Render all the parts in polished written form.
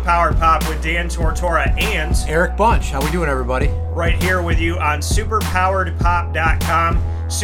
Superpowered Pop with Dan Tortora and Eric Bunch. How we doing, everybody? Right here with you on superpoweredpop.com,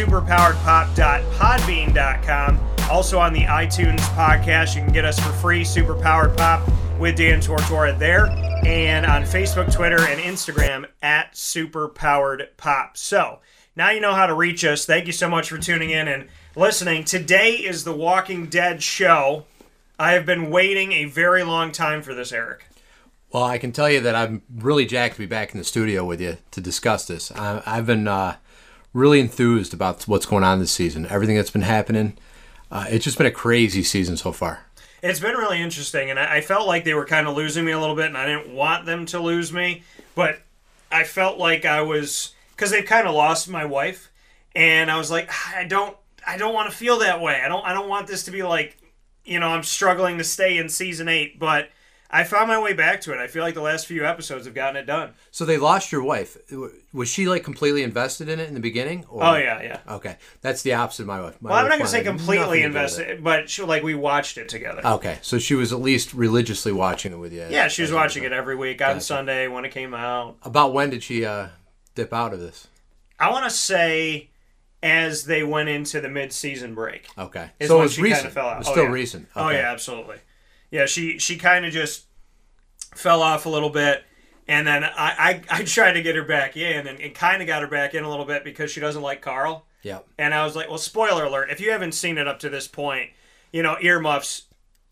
superpoweredpop.podbean.com. Also on the iTunes podcast, you can get us for free, Superpowered Pop with Dan Tortora there, and on Facebook, Twitter, and Instagram at Superpowered Pop. So now you know how to reach us. Thank you so much for tuning in and listening. Today is the Walking Dead show. I have been waiting a very long time for this, Eric. Well, I can tell you that I'm really jacked to be back in the studio with you to discuss this. I've been really enthused about what's going on this season, everything that's been happening. It's just been a crazy season so far. It's been really interesting, and I felt like they were kind of losing me a little bit, and I didn't want them to lose me, but I felt like I was, because they've kind of lost my wife, and I was like, I don't want to feel that way. I don't want this to be like, you know, I'm struggling to stay in season 8, but I found my way back to it. I feel like the last few episodes have gotten it done. So they lost your wife. Was she like completely invested in it in the beginning? Or? Oh, yeah. Okay. That's the opposite of my wife. Well, I'm not going to say completely invested, but we watched it together. Okay. So she was at least religiously watching it with you. Yeah, she was watching it every week on Sunday when it came out. About when did she dip out of this? I want to say as they went into the mid-season break. Okay. So it was recent. Kind of fell out. It was still recent. Okay. Oh, yeah, absolutely. Yeah, she kind of just fell off a little bit, and then I tried to get her back in, and kind of got her back in a little bit because she doesn't like Carl. Yeah. And I was like, well, spoiler alert, if you haven't seen it up to this point, you know, earmuffs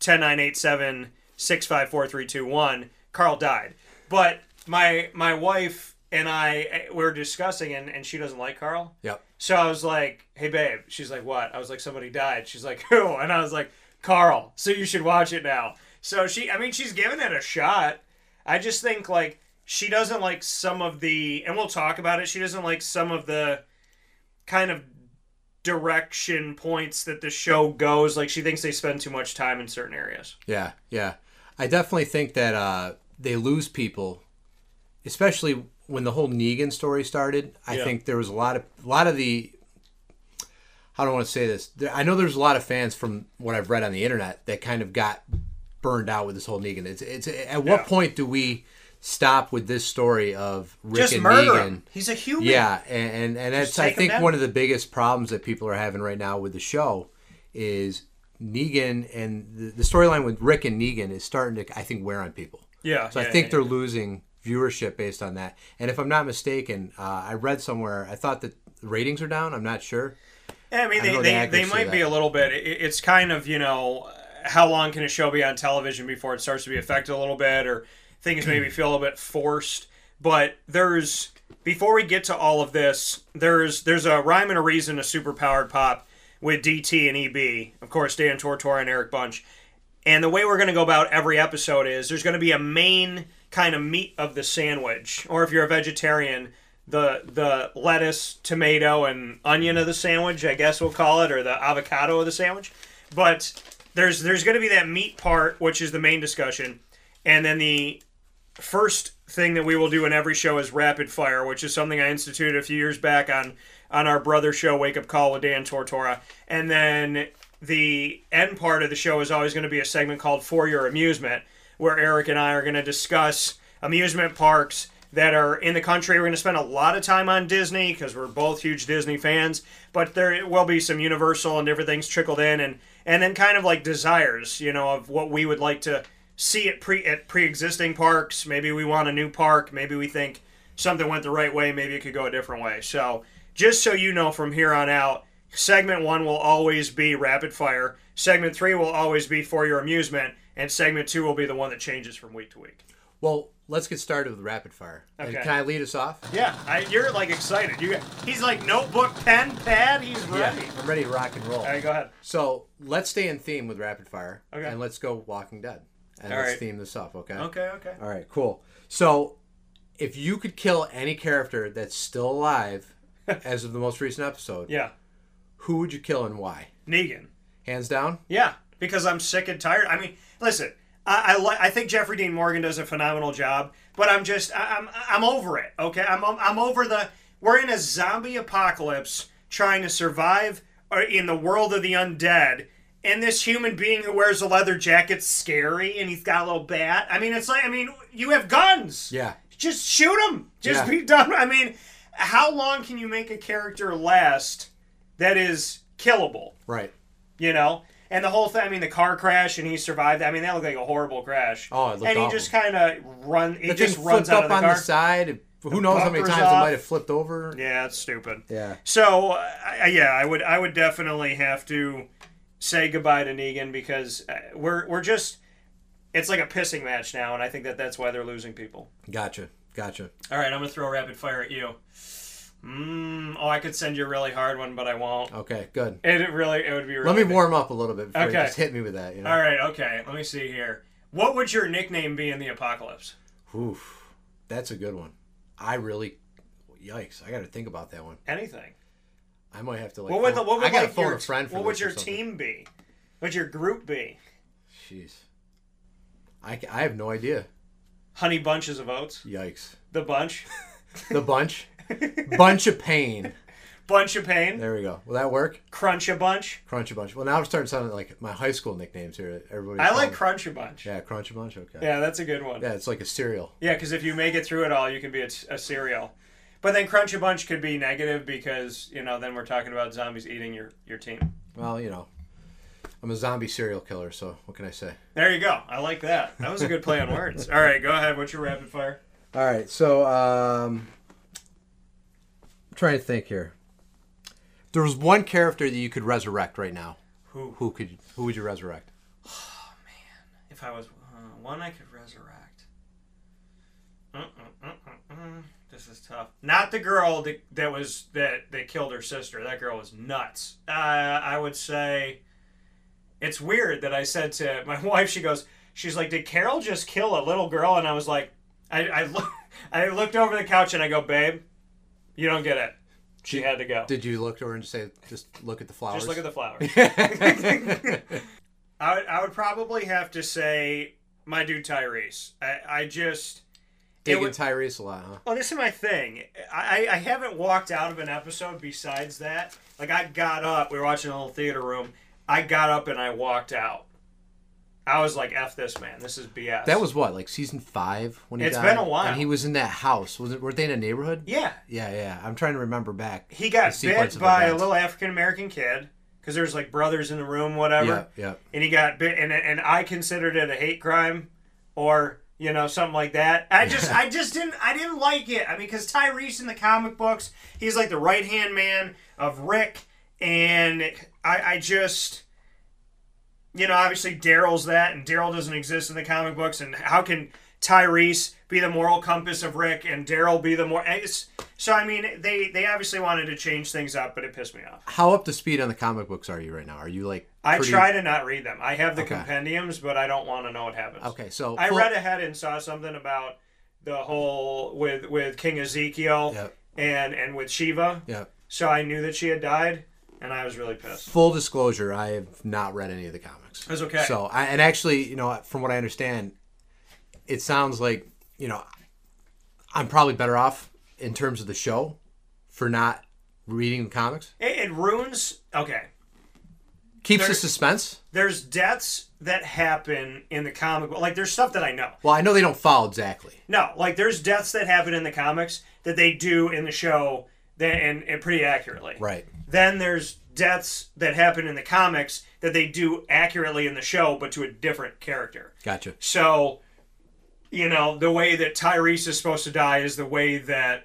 10987-654-321, Carl died. But my wife and I were discussing, and she doesn't like Carl. Yep. So I was like, hey, babe. She's like, what? I was like, somebody died. She's like, who? And I was like, Carl. So you should watch it now. So she's giving it a shot. I just think, like, she doesn't like some of the, and we'll talk about it, she doesn't like some of the kind of direction points that the show goes. Like, she thinks they spend too much time in certain areas. Yeah. I definitely think that they lose people, especially when the whole Negan story started. I think there was a lot of the, how do I want to say this? I know there's a lot of fans from what I've read on the internet that kind of got burned out with this whole Negan. It's at what point do we stop with this story of Rick just and murder Negan? Him. He's a human. Yeah, and that's, I think, one of the biggest problems that people are having right now with the show is Negan, and the storyline with Rick and Negan is starting to, I think, wear on people. Yeah. So I think they're losing viewership based on that. And if I'm not mistaken, I read somewhere, I thought that the ratings are down. I'm not sure. Yeah, I mean, they might be a little bit. It's kind of, you know, how long can a show be on television before it starts to be affected a little bit, or things maybe feel a little bit forced. But before we get to all of this, there's a rhyme and a reason to Superpowered Pop with DT and EB. Of course, Dan Tortora and Eric Bunch. And the way we're going to go about every episode is there's going to be a main kind of meat of the sandwich, or if you're a vegetarian, the lettuce, tomato, and onion of the sandwich, I guess we'll call it, or the avocado of the sandwich. But there's going to be that meat part, which is the main discussion, and then the first thing that we will do in every show is rapid fire, which is something I instituted a few years back on our brother show, Wake Up Call with Dan Tortora. And then the end part of the show is always going to be a segment called For Your Amusement, where Eric and I are going to discuss amusement parks that are in the country. We're going to spend a lot of time on Disney because we're both huge Disney fans, but there will be some Universal and different things trickled in, and then kind of like desires, you know, of what we would like to see at pre-existing parks. Maybe we want a new park. Maybe we think something went the right way. Maybe it could go a different way. So just so you know, from here on out, segment 1 will always be rapid fire. Segment 3 will always be For Your Amusement. And segment 2 will be the one that changes from week to week. Well, let's get started with rapid fire. Okay. Can I lead us off? Yeah, you're like excited. He's like notebook, pen, pad. He's ready. Yeah, I'm ready to rock and roll. All right, go ahead. So let's stay in theme with rapid fire. Okay. And let's go Walking Dead. And All let's right. theme this up, okay? Okay. All right, cool. So if you could kill any character that's still alive as of the most recent episode, yeah, who would you kill and why? Negan. Hands down? Yeah, because I'm sick and tired. I mean, listen, I think Jeffrey Dean Morgan does a phenomenal job, but I'm over it. Okay, I'm over we're in a zombie apocalypse trying to survive in the world of the undead, And this human being who wears a leather jacket's scary, and he's got a little bat. I mean, you have guns. Yeah. Just shoot him. Just be done. I mean, how long can you make a character last that is killable? Right. You know? And the whole thing, I mean, the car crash, and he survived. I mean, that looked like a horrible crash. Oh, it looked awful. And he just kind of runs out of the car. on the side. Who knows how many times it might have flipped over? Yeah, it's stupid. Yeah. So, I would definitely have to say goodbye to Negan because we're just, it's like a pissing match now, and I think that's why they're losing people. Gotcha. All right, I'm going to throw a rapid fire at you. I could send you a really hard one, but I won't. Okay, good. It would be really Let me warm up a little bit before you just hit me with that. You know? All right, okay. Let me see here. What would your nickname be in the apocalypse? Oof, that's a good one. Yikes, I got to think about that one. Anything. I might have to What would phone a friend for what would your team be? What would your group be? Jeez. I have no idea. Honey Bunches of Oats. Yikes. The Bunch. The Bunch. Bunch of Pain. Bunch of Pain. There we go. Will that work? Crunch a Bunch. Crunch a Bunch. Well, now we're starting to sound like my high school nicknames here. I like Crunch a Bunch. Yeah, Crunch a Bunch. Okay. Yeah, that's a good one. Yeah, it's like a cereal. Yeah, because if you make it through it all, you can be a cereal. But then Crunch a Bunch could be negative because, then we're talking about zombies eating your team. Well, I'm a zombie serial killer, so what can I say? There you go. I like that. That was a good play on words. All right, go ahead. What's your rapid fire? All right, so I'm trying to think here. There was one character that you could resurrect right now. Who? Who would you resurrect? Oh, man. If I was one I could resurrect. This is tough. Not the girl that killed her sister. That girl was nuts. I would say it's weird that I said to my wife. She's like, did Carol just kill a little girl? And I was like, I looked over the couch and I go, babe, you don't get it. She had to go. Did you look over and say, just look at the flowers? Just look at the flowers. I would probably have to say my dude Tyrese. I just. Digging Tyrese a lot, huh? Well, this is my thing. I haven't walked out of an episode besides that. Like, I got up. We were watching a little theater room. I got up and I walked out. I was like, F this, man. This is BS. That was what, like season 5 when he died? It's been a while. And he was in that house. Weren't they in a neighborhood? Yeah. Yeah. I'm trying to remember back. He got bit by a little African-American kid. Because there's like brothers in the room, whatever. Yeah. And he got bit. And I considered it a hate crime. Or... something like that. I didn't like it. I mean, because Tyrese in the comic books, he's like the right-hand man of Rick, and I just, obviously Daryl's that, and Daryl doesn't exist in the comic books, and how can Tyrese be the moral compass of Rick, and Daryl be the more... So, I mean, they obviously wanted to change things up, but it pissed me off. How up to speed on the comic books are you right now? Are you like... I try to not read them. I have the compendiums, but I don't want to know what happens. Okay, so... I read ahead and saw something about the whole... With King Ezekiel and with Shiva. Yep. So I knew that she had died, and I was really pissed. Full disclosure, I have not read any of the comics. That's okay. So, and actually, from what I understand, it sounds like, I'm probably better off in terms of the show for not reading the comics. It ruins... Okay. Keeps the suspense. There's deaths that happen in the comic book. Like, there's stuff that I know. Well, I know they don't follow exactly. No, like, there's deaths that happen in the comics that they do in the show and pretty accurately. Right. Then there's deaths that happen in the comics that they do accurately in the show, but to a different character. Gotcha. So, the way that Tyrese is supposed to die is the way that,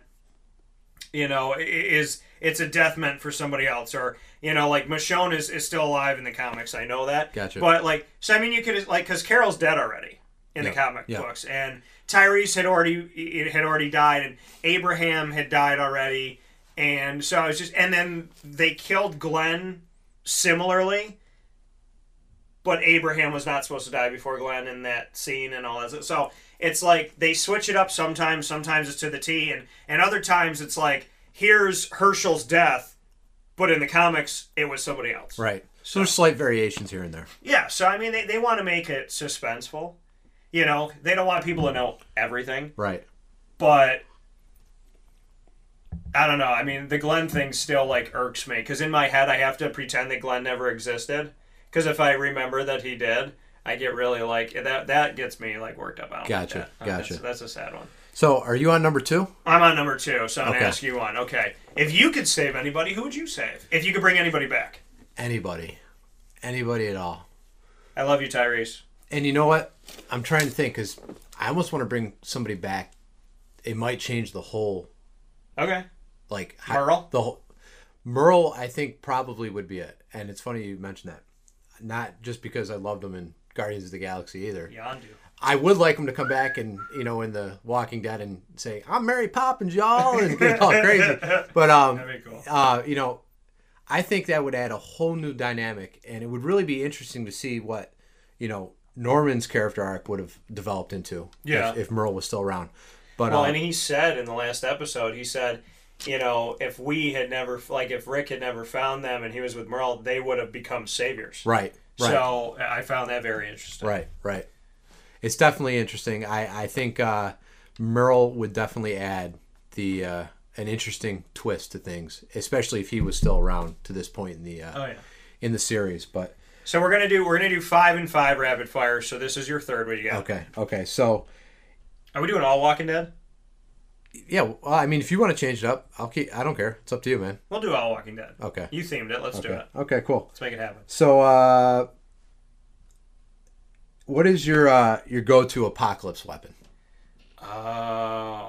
it's a death meant for somebody else. Or, like Michonne is still alive in the comics. I know that. Gotcha. But, so I mean, you could, because Carol's dead already in the comic books. And Tyrese had already died, and Abraham had died already. And so I was just, and then they killed Glenn similarly. But Abraham was not supposed to die before Glenn in that scene and all that. So it's like they switch it up sometimes. Sometimes it's to the T. And other times it's like, here's Herschel's death, but in the comics, it was somebody else. Right. So there's slight variations here and there. Yeah. So, I mean, they want to make it suspenseful. They don't want people to know everything. Right. But I don't know. I mean, the Glenn thing still, irks me. Because in my head, I have to pretend that Glenn never existed. Because if I remember that he did, I get really like that gets me like worked up. I don't Gotcha. like that. Gotcha. That's a sad one. So, are you on number 2? I'm on number 2, so I'm going to ask you one. Okay. If you could save anybody, who would you save? If you could bring anybody back? Anybody. Anybody at all. I love you, Tyrese. And you know what? I'm trying to think, because I almost want to bring somebody back. It might change the whole... Okay. Like... Merle? The whole... Merle, I think, probably would be it. And it's funny you mentioned that. Not just because I loved him in Guardians of the Galaxy either. Yondu. I would like him to come back and, in The Walking Dead and say, I'm Mary Poppins, y'all, and get all crazy. But, that'd be cool. I think that would add a whole new dynamic, and it would really be interesting to see what, Norman's character arc would have developed into if Merle was still around. But and he said in the last episode, he said, if we had never, if Rick had never found them and he was with Merle, they would have become saviors. Right. So I found that very interesting. Right. It's definitely interesting. I think Merle would definitely add an interesting twist to things, especially if he was still around to this point in the series. But so we're gonna do 5 and 5 rapid fire. So this is your third. What do you got? Okay. So are we doing all Walking Dead? Yeah. Well, I mean, if you want to change it up, I don't care. It's up to you, man. We'll do all Walking Dead. Okay. You themed it. Let's do it. Okay. Cool. Let's make it happen. So, what is your go-to apocalypse weapon? I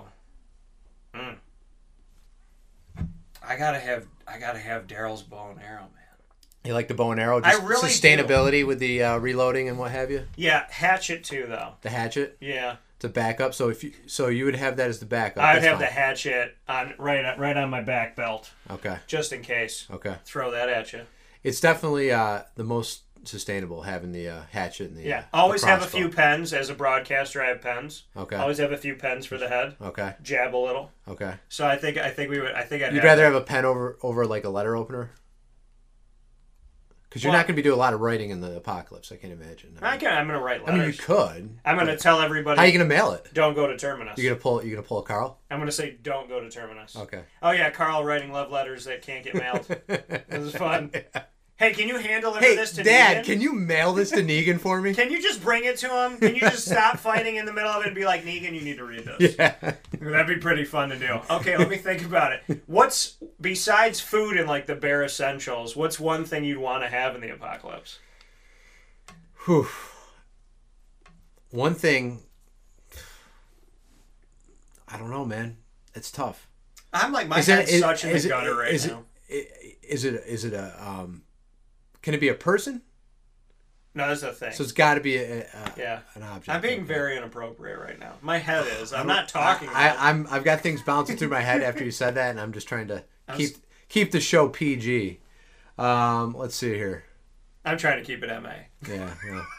gotta have Daryl's bow and arrow, man. You like the bow and arrow? Just I really sustainability with the reloading and what have you. Yeah, hatchet too, though. The hatchet. Yeah. To backup. So you would have that as the backup. I'd have the hatchet on right on my back belt. Okay. Just in case. Okay. Throw that at you. It's definitely the most sustainable, having the hatchet and the always the have a few pens. As a broadcaster, I have pens. Okay. Always have a few pens for the head. Okay. Jab a little. Okay. So I think I'd You'd rather have a pen over like a letter opener? Because you're not going to be doing a lot of writing in the apocalypse, I can't imagine. I'm going to write letters. I mean, you could. I'm going to tell everybody. How are you going to mail it? Don't go to Terminus. You going to pull a Carl? I'm going to say don't go to Terminus. Okay. Oh yeah, Carl writing love letters that can't get mailed. This is fun. Yeah. Hey, can you handle this to Dad, Negan? Can you mail this to Negan for me? Can you just bring it to him? Can you just stop fighting in the middle of it and be like, Negan, you need to read this? Yeah. That'd be pretty fun to do. Okay, let me think about it. What's, besides food and like the bare essentials, what's one thing you'd want to have in the apocalypse? Whew. One thing, I don't know, man. It's tough. I'm like, my head's such in the gutter right now. Is it a can it be a person? No, that's a thing. So it's got to be an object. I'm being very inappropriate right now. My head is. I'm not talking. I've got things bouncing through my head after you said that, and I'm just trying to keep the show PG. Let's see here. I'm trying to keep it MA. Yeah.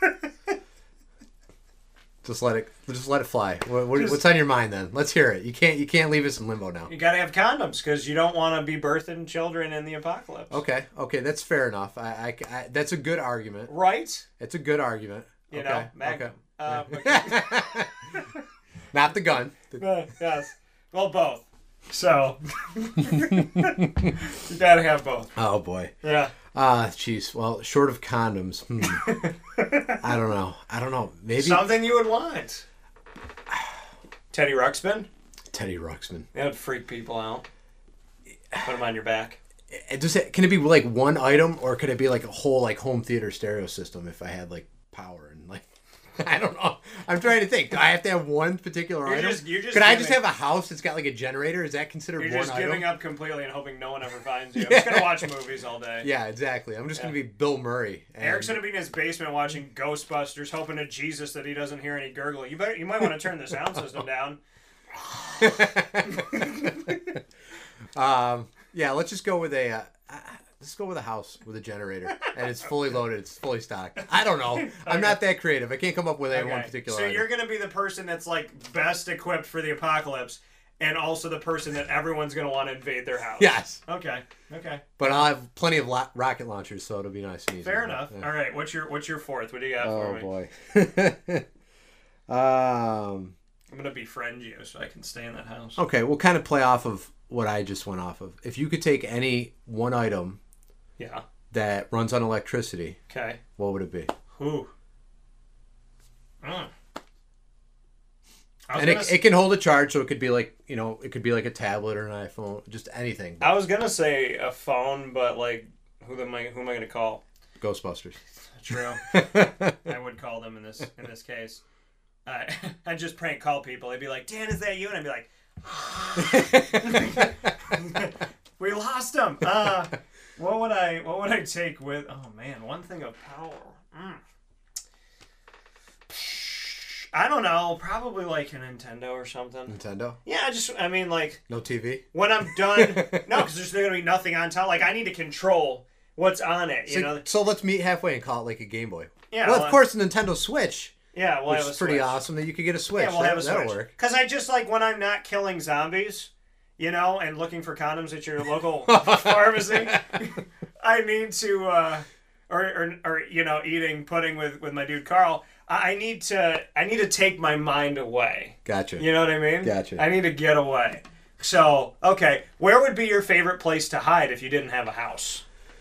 Just let it fly. What's on your mind then? Let's hear it. You can't leave us in limbo now. You got to have condoms because you don't want to be birthing children in the apocalypse. Okay, that's fair enough. I that's a good argument. Right? It's a good argument. You know, Magnum. Okay. Not the gun. Yes. Well, both. So you gotta have both. Oh boy. Yeah. Jeez. Well, short of condoms, I don't know. Maybe something you would want. Teddy Ruxpin. That would freak people out. Put them on your back. Can it be like one item, or could it be like a whole like home theater stereo system? If I had like power and like, I don't know. I'm trying to think. Do I have to have one particular item? Could I just have a house that's got like a generator? Is that considered one item? You're just giving up completely and hoping no one ever finds you. I'm just going to watch movies all day. Yeah, exactly. I'm just going to be Bill Murray. Eric's going to be in his basement watching Ghostbusters, hoping to Jesus that he doesn't hear any gurgling. You might want to turn the sound system down. Yeah, let's just go with a... Let's go with a house with a generator, and it's fully loaded. It's fully stocked. I don't know. I'm not that creative. I can't come up with any one particular. So item. You're going to be the person that's like best equipped for the apocalypse, and also the person that everyone's going to want to invade their house. Yes. Okay. But I'll have plenty of rocket launchers, so it'll be nice and easy. Fair enough. Yeah. All right. What's your fourth? What do you got for me? Oh boy. I'm going to befriend you so I can stay in that house. Okay, we'll kind of play off of what I just went off of. If you could take any one item. Yeah. that runs on electricity, Okay. what would it be? Ooh. And it can hold a charge, so it could be like, it could be like a tablet or an iPhone, just anything. I was gonna say a phone, but like, who am I gonna call? Ghostbusters. True. I would call them in this case. I'd just prank call people. They'd be like, "Dan, is that you?" And I'd be like, "We lost him." What would I take with? Oh man, one thing of power. I don't know. Probably like a Nintendo or something. Nintendo? Yeah, like... No TV? When I'm done... No, because there's going to be nothing on top. Like, I need to control what's on it, you know? So let's meet halfway and call it like a Game Boy. Yeah. Well, of course, the Nintendo Switch. Yeah, we'll have a Switch. Which is pretty awesome that you could get a Switch. Yeah, we'll have a Switch. That'll work. Because I just, like, when I'm not killing zombies, and looking for condoms at your local pharmacy, I need to... Or eating pudding with my dude Carl... I need to take my mind away. Gotcha. You know what I mean? Gotcha. I need to get away. So, okay, where would be your favorite place to hide if you didn't have a house?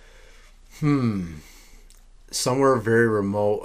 Somewhere very remote.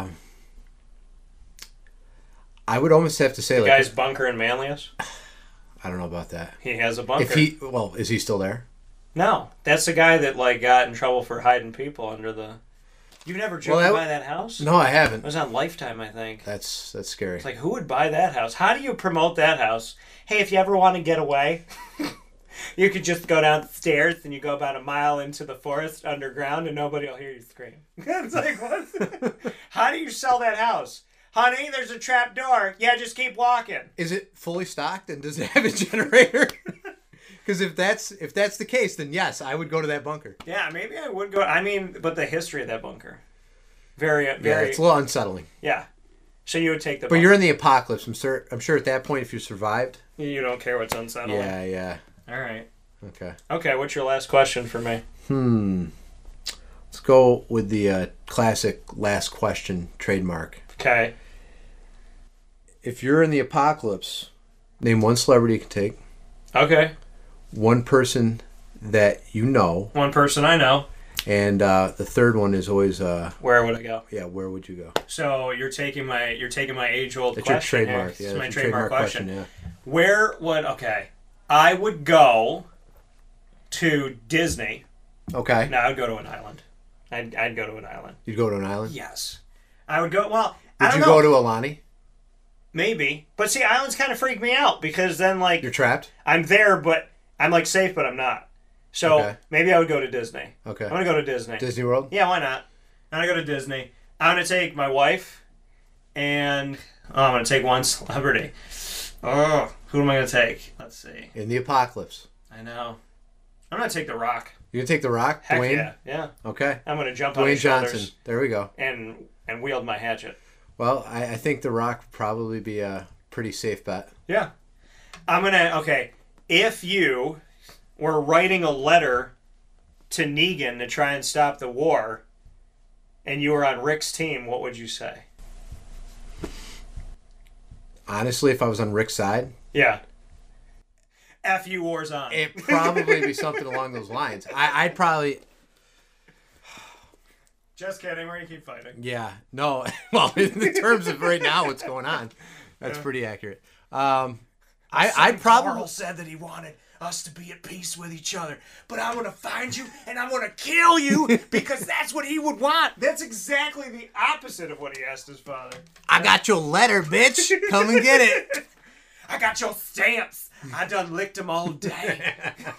I would almost have to say the guy's bunker in Manlius? I don't know about that. He has a bunker. Is he still there? No, that's the guy that got in trouble for hiding people under the... You've never driven by that house? No, I haven't. It was on Lifetime, I think. That's scary. It's like, who would buy that house? How do you promote that house? Hey, if you ever want to get away, you could just go downstairs and you go about a mile into the forest underground and nobody will hear you scream. It's like, what? How do you sell that house? Honey, there's a trap door. Yeah, just keep walking. Is it fully stocked and does it have a generator? Because if that's the case, then yes, I would go to that bunker. Yeah, maybe I would go. I mean, but the history of that bunker, very. Yeah, it's a little unsettling. Yeah, so you would take the. But bunker. You're in the apocalypse. I'm sure at that point, if you survived, you don't care what's unsettling. Yeah. All right. Okay. What's your last question for me? Let's go with the classic last question trademark. Okay. If you're in the apocalypse, name one celebrity you can take. Okay. One person that you know. One person I know. And the third one is always where would I go? Yeah, where would you go? So you're taking my age old question. It's your trademark. Here. Yeah, it's my trademark question. Yeah. Where would I would go to Disney. Okay. No, I'd go to an island. I'd go to an island. You'd go to an island? Yes. I would go. Well, would you go to Alani? Maybe, but see, islands kind of freak me out because then you're trapped. I'm there, but I'm safe, but I'm not. So maybe I would go to Disney. Okay. I'm gonna go to Disney. Disney World? Yeah, why not? I'm gonna go to Disney. I'm gonna take my wife, and I'm gonna take one celebrity. Oh, who am I gonna take? Let's see. In the apocalypse. I know. I'm gonna take The Rock. You're gonna take The Rock? Heck Dwayne? Yeah. Okay. I'm gonna jump on his shoulders. Dwayne Johnson. There we go. And wield my hatchet. Well, I think The Rock would probably be a pretty safe bet. Yeah. If you were writing a letter to Negan to try and stop the war, and you were on Rick's team, what would you say? Honestly, if I was on Rick's side? Yeah. F you, war's on. It'd probably be something along those lines. I'd probably... Just kidding. We're going to keep fighting. Yeah. No. Well, in terms of right now what's going on, that's pretty accurate. I'd probably... Carl said that he wanted us to be at peace with each other, but I'm going to find you and I'm going to kill you because that's what he would want. That's exactly the opposite of what he asked his father. I got your letter, bitch. Come and get it. I got your stamps. I done licked them all day.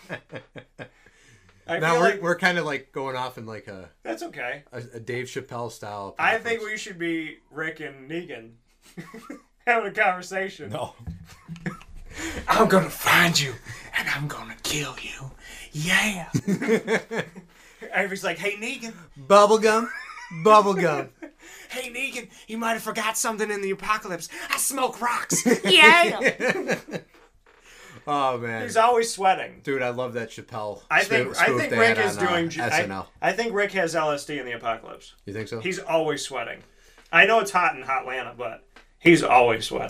Now we're kind of going off in a... That's okay. A Dave Chappelle style. I think we should be Rick and Negan having a conversation. No. I'm going to find you and I'm going to kill you. Yeah. Everybody's like, hey, Negan. Bubblegum. Hey, Negan, you might have forgot something in the apocalypse. I smoke rocks. Yeah. Oh, man. He's always sweating. Dude, I love that Chappelle. I think Rick is doing SNL. I think Rick has LSD in the apocalypse. You think so? He's always sweating. I know it's hot in Hotlanta, but he's always sweating.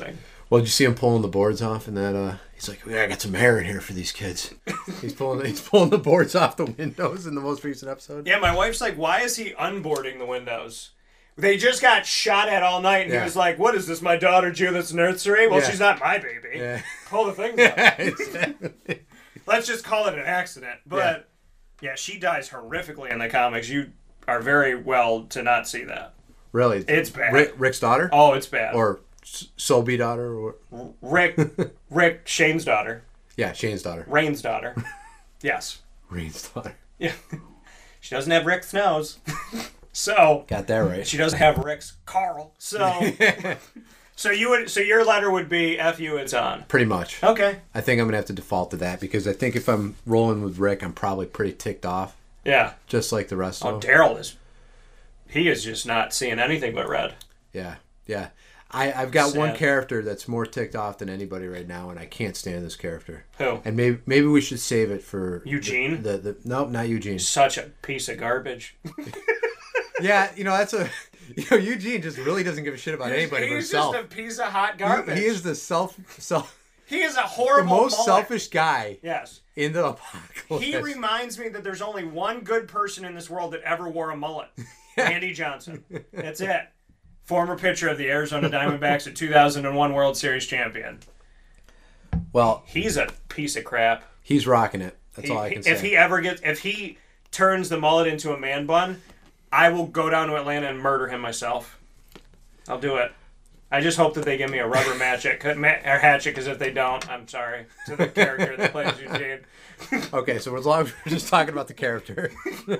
Well, did you see him pulling the boards off and that? He's like, "Yeah, I got some hair in here for these kids." He's pulling the boards off the windows in the most recent episode. Yeah, my wife's like, "Why is he unboarding the windows?" They just got shot at all night, and he was like, "What is this, my daughter Judith's nursery?" Well, she's not my baby. Yeah. Pull the things up. Exactly. Let's just call it an accident. But yeah, she dies horrifically in the comics. You are very well to not see that. Really? It's bad. Rick's daughter? Oh, it's bad. Or Sobe daughter? Or Rick, Shane's daughter. Yeah, Shane's daughter. Rain's daughter. Yes. Rain's daughter. Yeah. She doesn't have Rick's nose. So got that right. She doesn't have Rick's Carl. So your letter would be F you, it's on. Pretty much. Okay. I think I'm gonna have to default to that because I think if I'm rolling with Rick, I'm probably pretty ticked off. Yeah. Just like the rest of them. Daryl is. He is just not seeing anything but red. Yeah. Yeah. I've got one character that's more ticked off than anybody right now, and I can't stand this character. Who? And maybe we should save it for Eugene. Nope, not Eugene. Such a piece of garbage. Yeah, that's Eugene just really doesn't give a shit about anybody but himself. He's just a piece of hot garbage. He is the He is a horrible, the most selfish guy. Yes. In the apocalypse. He reminds me that there's only one good person in this world that ever wore a mullet. Randy Johnson. That's it. Former pitcher of the Arizona Diamondbacks, a 2001 World Series champion. Well, he's a piece of crap. He's rocking it. That's all I can say. If he turns the mullet into a man bun, I will go down to Atlanta and murder him myself. I'll do it. I just hope that they give me a rubber hatchet, because if they don't, I'm sorry to the character that plays Eugene. Okay, so as long as we're just talking about the character.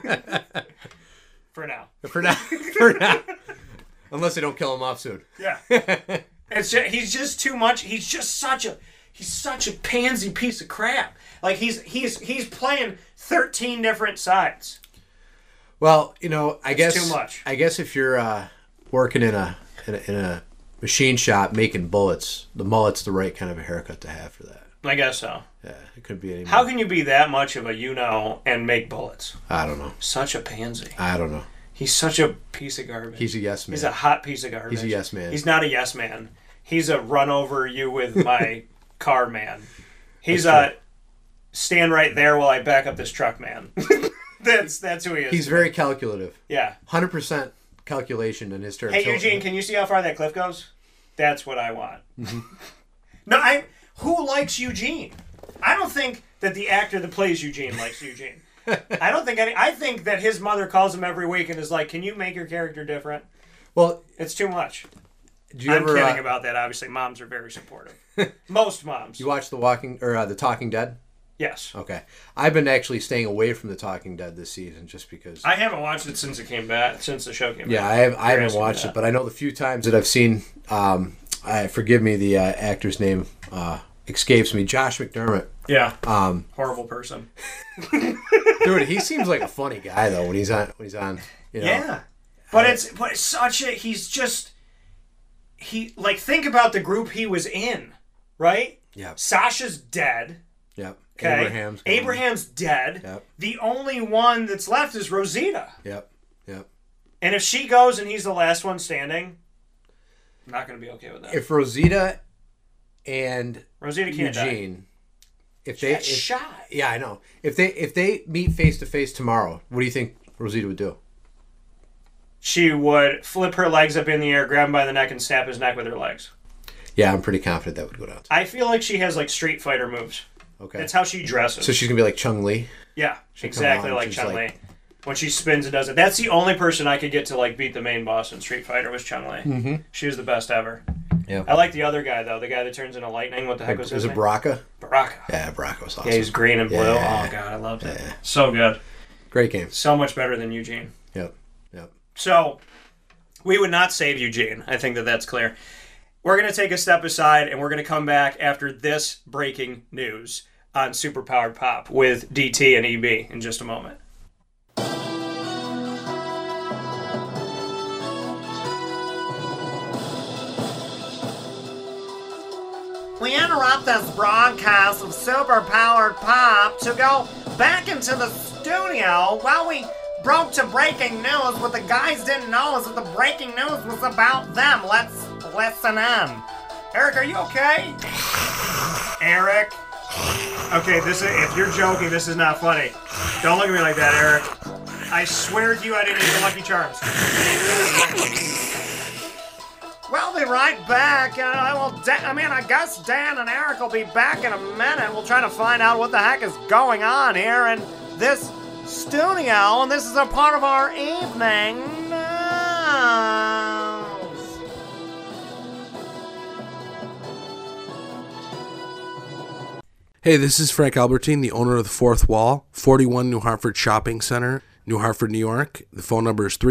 For now. For now. Unless they don't kill him off soon. Yeah. He's just too much. He's such a pansy piece of crap. Like he's playing 13 different sides. Well, I guess too much. I guess if you're working in a machine shop making bullets, the mullet's the right kind of a haircut to have for that. I guess so. Yeah, it could be any. How can you be that much of a and make bullets? I don't know. Such a pansy. I don't know. He's such a piece of garbage. He's a yes man. He's a hot piece of garbage. He's a yes man. He's not a yes man. He's a run over you with my car man. He's a stand right there while I back up this truck man. That's who he is. He's very calculative. Yeah. 100% calculation in his terms. Hey, Eugene, can you see how far that cliff goes? That's what I want. No, who likes Eugene? I don't think that the actor that plays Eugene likes Eugene. I think that his mother calls him every week and is like, "Can you make your character different?" Well, it's too much. I'm kidding about that. Obviously, moms are very supportive. Most moms. You watch the Talking Dead? Yes. Okay. I've been actually staying away from the Talking Dead this season just because I haven't watched it since the show came back. Yeah, I haven't watched it, but I know the few times that I've seen. Forgive me, the actor's name escapes me. Josh McDermott. Yeah. Horrible person. Dude, he seems like a funny guy though when he's on. Yeah. But it's such a think about the group he was in, right? Yeah. Sasha's dead. Yep. Okay. Abraham's dead. Yep. The only one that's left is Rosita. Yep. And if she goes and he's the last one standing, I'm not going to be okay with that. If Rosita and Eugene, die. Shy. Yeah, I know. If they meet face to face tomorrow, what do you think Rosita would do? She would flip her legs up in the air, grab him by the neck, and snap his neck with her legs. Yeah, I'm pretty confident that would go down. I feel like she has like Street Fighter moves. Okay. That's how she dresses. So she's going to be like Chun-Li? Yeah, exactly like Chun-Li. When she spins and does it. That's the only person I could get to like beat the main boss in Street Fighter was Chun-Li. Mm-hmm. She was the best ever. Yeah. I like the other guy though, the guy that turns into lightning. What the heck was his name? Is it Baraka? Baraka. Yeah, Baraka was awesome. Yeah, he's green and blue. Yeah. Oh god, I loved it. Yeah. So good. Great game. So much better than Eugene. Yep. So, we would not save Eugene. I think that's clear. We're going to take a step aside and we're going to come back after this breaking news on Superpowered Pop with DT and EB in just a moment. We interrupt this broadcast of Superpowered Pop to go back into the studio while we broke to breaking news. What the guys didn't know is that the breaking news was about them. Let's listen in. Eric, are you okay? Eric? Okay, if you're joking, this is not funny. Don't look at me like that, Eric. I swear to you I didn't eat the Lucky Charms. We'll be right back. I guess Dan and Eric will be back in a minute. We'll try to find out what the heck is going on here in this studio, and this is a part of our evening news. Hey, this is Frank Albertine, the owner of the Fourth Wall, 41 New Hartford Shopping Center, New Hartford, New York. The phone number is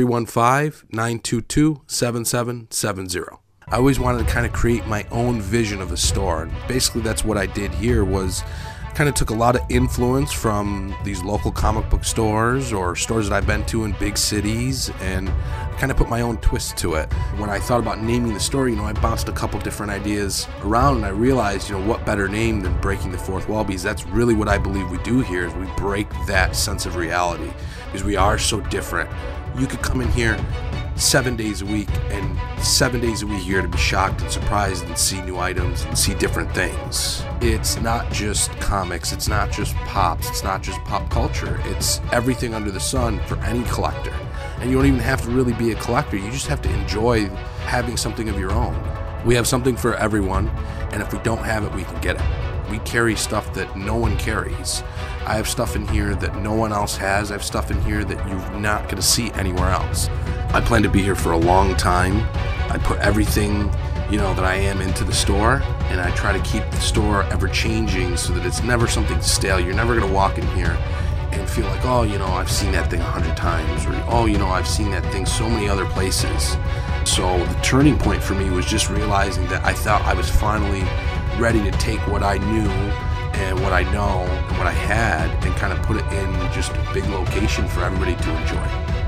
315-922-7770. I always wanted to kind of create my own vision of a store. And basically, that's what I did here was kind of took a lot of influence from these local comic book stores or stores that I've been to in big cities and kind of put my own twist to it. When I thought about naming the store, I bounced a couple different ideas around and I realized, what better name than Breaking the Fourth Wall, because that's really what I believe we do here is we break that sense of reality because we are so different. You could come in here 7 days a week and 7 days a week you're to be shocked and surprised and see new items and see different things. It's not just comics, it's not just pops, it's not just pop culture, it's everything under the sun for any collector. And you don't even have to really be a collector, you just have to enjoy having something of your own. We have something for everyone, and if we don't have it, we can get it. We carry stuff that no one carries. I have stuff in here that no one else has. I have stuff in here that you're not going to see anywhere else. I plan to be here for a long time. I put everything, that I am into the store, and I try to keep the store ever changing so that it's never something stale. You're never going to walk in here and feel like, I've seen that thing 100 times, or, I've seen that thing so many other places. So the turning point for me was just realizing that I thought I was finally ready to take what I knew and what I know and what I had and kind of put it in just a big location for everybody to enjoy.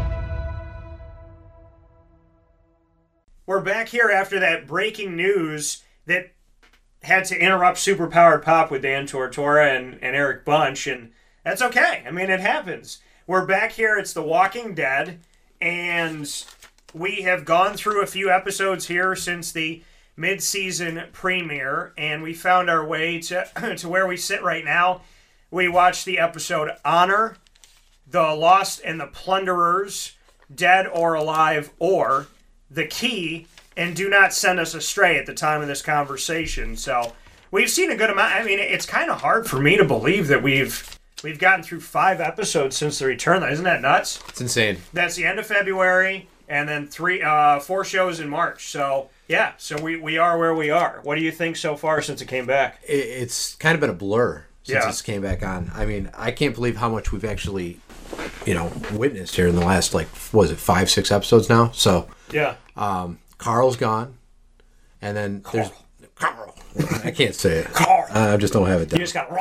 We're back here after that breaking news that had to interrupt Superpowered Pop with Dan Tortora and Eric Bunch, and that's okay. It happens. We're back here. It's The Walking Dead, and we have gone through a few episodes here since the mid-season premiere, and we found our way to where we sit right now. We watched the episode Honor, The Lost and the Plunderers, Dead or Alive, or The Key, and Do Not Send Us Astray at the time of this conversation. So we've seen a good amount. It's kind of hard for me to believe that we've gotten through 5 episodes since the return. Isn't that nuts? It's insane. That's the end of February, and then 4 shows in March. So yeah, so we are where we are. What do you think so far since it came back? It's kind of been a blur since this came back on. I can't believe how much we've actually, witnessed here in the last 5-6 episodes now. So yeah, Carl's gone, and then there's Carl. I can't say it. Carl. I just don't have it down. You just got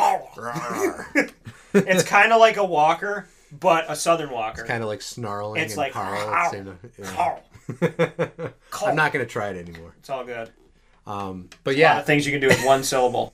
It's kind of like a walker, but a southern walker. It's kind of like snarling. It's and like Carl. Carl. I'm not going to try it anymore. It's all good. But yeah, a lot of things you can do with one syllable.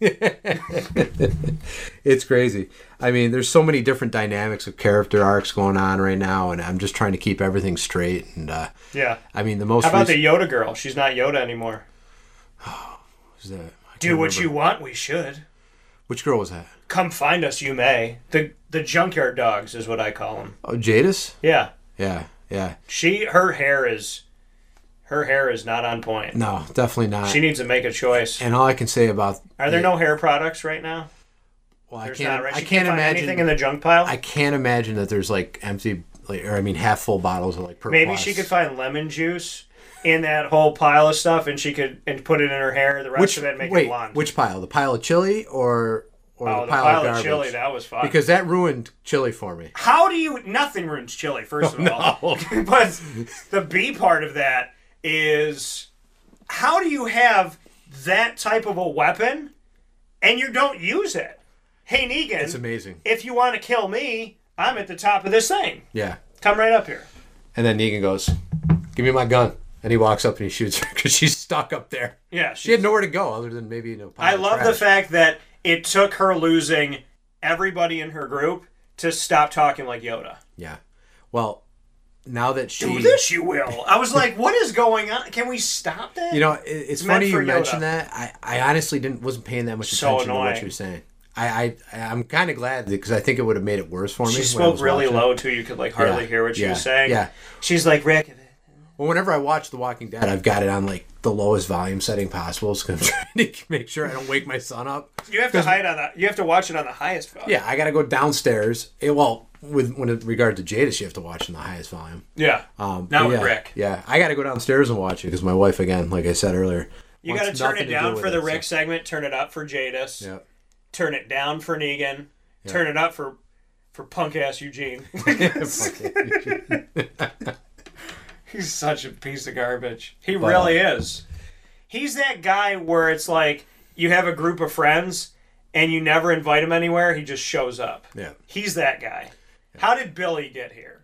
It's crazy. There's so many different dynamics of character arcs going on right now, and I'm just trying to keep everything straight. And yeah, the most. How about the Yoda girl? She's not Yoda anymore. Who's that? Do what you want. We should. Which girl was that? Come find us, you may. The junkyard dogs is what I call them. Oh, Jadis? Yeah. Yeah. Her hair is not on point. No, definitely not. She needs to make a choice. And all I can say about are there no hair products right now? Well, I can't find imagine anything in the junk pile. I can't imagine that there's empty, half full bottles of Purple Maybe Plus. she could find lemon juice in that whole pile of stuff, and she could put it in her hair. The rest of it make it blonde. Which pile? The pile of chili or the pile of garbage? Chili? That was fun because that ruined chili for me. How do you? Nothing ruins chili. First of all, but the B part of that is how do you have that type of a weapon and you don't use it? Hey, Negan. It's amazing. If you want to kill me, I'm at the top of this thing. Yeah. Come right up here. And then Negan goes, give me my gun. And he walks up and he shoots her because she's stuck up there. Yeah. She had nowhere to go other than maybe in a pile I love the fact that it took her losing everybody in her group to stop talking like Yoda. Yeah. Well, now that she... Do this, you will. I was like, what is going on? Can we stop that? You know, it's funny you mentioned that. I honestly wasn't paying that much attention to what you were saying. I'm kind of glad because I think it would have made it worse for me. She spoke really low too. You could like hardly hear what she was saying. Yeah. She's like, Rick. Well, whenever I watch The Walking Dead, I've got it on like the lowest volume setting possible because I'm trying to make sure I don't wake my son up. You have to hide on that. You have to watch it on the highest volume. Yeah, I got to go downstairs. When in regard to Jadis, you have to watch in the highest volume. Yeah. Not with Rick. Yeah, I got to go downstairs and watch it because my wife, again, like I said earlier, you got to turn it down for the Rick segment. Turn it up for Jadis. Yeah. Turn it down for Negan. Yeah. Turn it up for punk ass Eugene. He's such a piece of garbage. He really is. He's that guy where it's like you have a group of friends and you never invite him anywhere. He just shows up. Yeah. He's that guy. Yeah. How did Billy get here?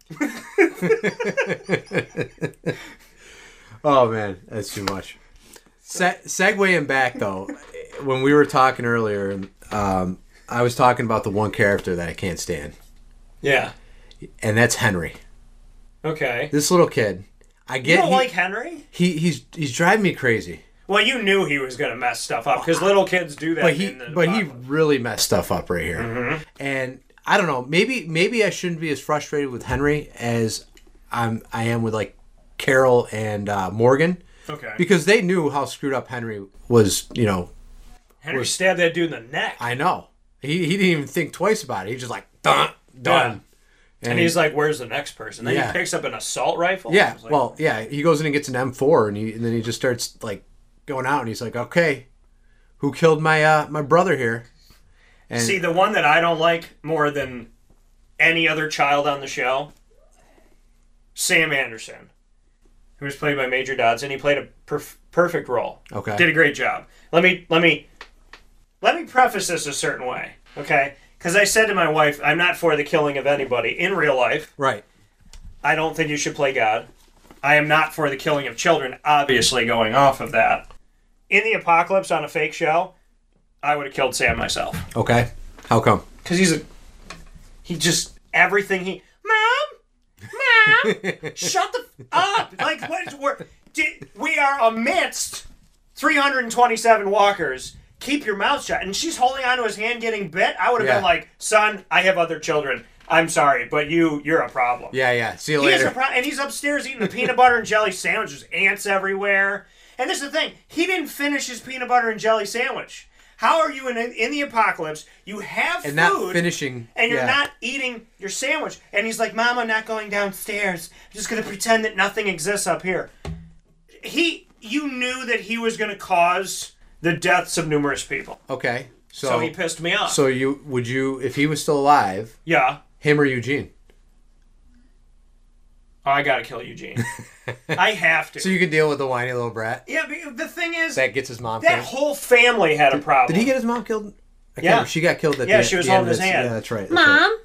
Oh, man. That's too much. Segueing back, though, when we were talking earlier, I was talking about the one character that I can't stand. Yeah. And that's Henry. Okay. This little kid. You don't like Henry? He's driving me crazy. Well, you knew he was going to mess stuff up because little kids do that. But he really messed stuff up right here. Mm-hmm. And I don't know. Maybe I shouldn't be as frustrated with Henry as I am with like Carol and Morgan. Okay. Because they knew how screwed up Henry was. You know. Henry stabbed that dude in the neck. I know. He didn't even think twice about it. He just like done. Yeah. And he's like, "Where's the next person?" Then he picks up an assault rifle. Yeah. Like, he goes in and gets an M4, and then he just starts like going out, and he's like, "Okay, who killed my my brother here?" And see, the one that I don't like more than any other child on the show, Sam Anderson, who was played by Major Dodson. He played a perfect role. Okay. Did a great job. Let me preface this a certain way, okay? Because I said to my wife, I'm not for the killing of anybody in real life. Right. I don't think you should play God. I am not for the killing of children, obviously going off of that. In the apocalypse on a fake show, I would have killed Sam myself. Okay. How come? Because Mom, shut the up. Like, we are amidst 327 walkers. Keep your mouth shut. And she's holding onto his hand getting bit. I would have been like, son, I have other children. I'm sorry, but you're a problem. Yeah. See you later. And he's upstairs eating the peanut butter and jelly sandwich. There's ants everywhere. And this is the thing. He didn't finish his peanut butter and jelly sandwich. How are you in the apocalypse? You have food. Not finishing. And you're not eating your sandwich. And he's like, Mom, I'm not going downstairs. I'm just going to pretend that nothing exists up here. You knew that he was going to cause the deaths of numerous people. Okay. So he pissed me off. So would you, if he was still alive, him or Eugene? Oh, I gotta kill Eugene. I have to. So you can deal with the whiny little brat? Yeah, but the thing is... That gets his mom killed? That whole family had a problem. Did he get his mom killed? Yeah. She got killed at the end. Yeah, she was holding his hand. Yeah, that's right. Mom!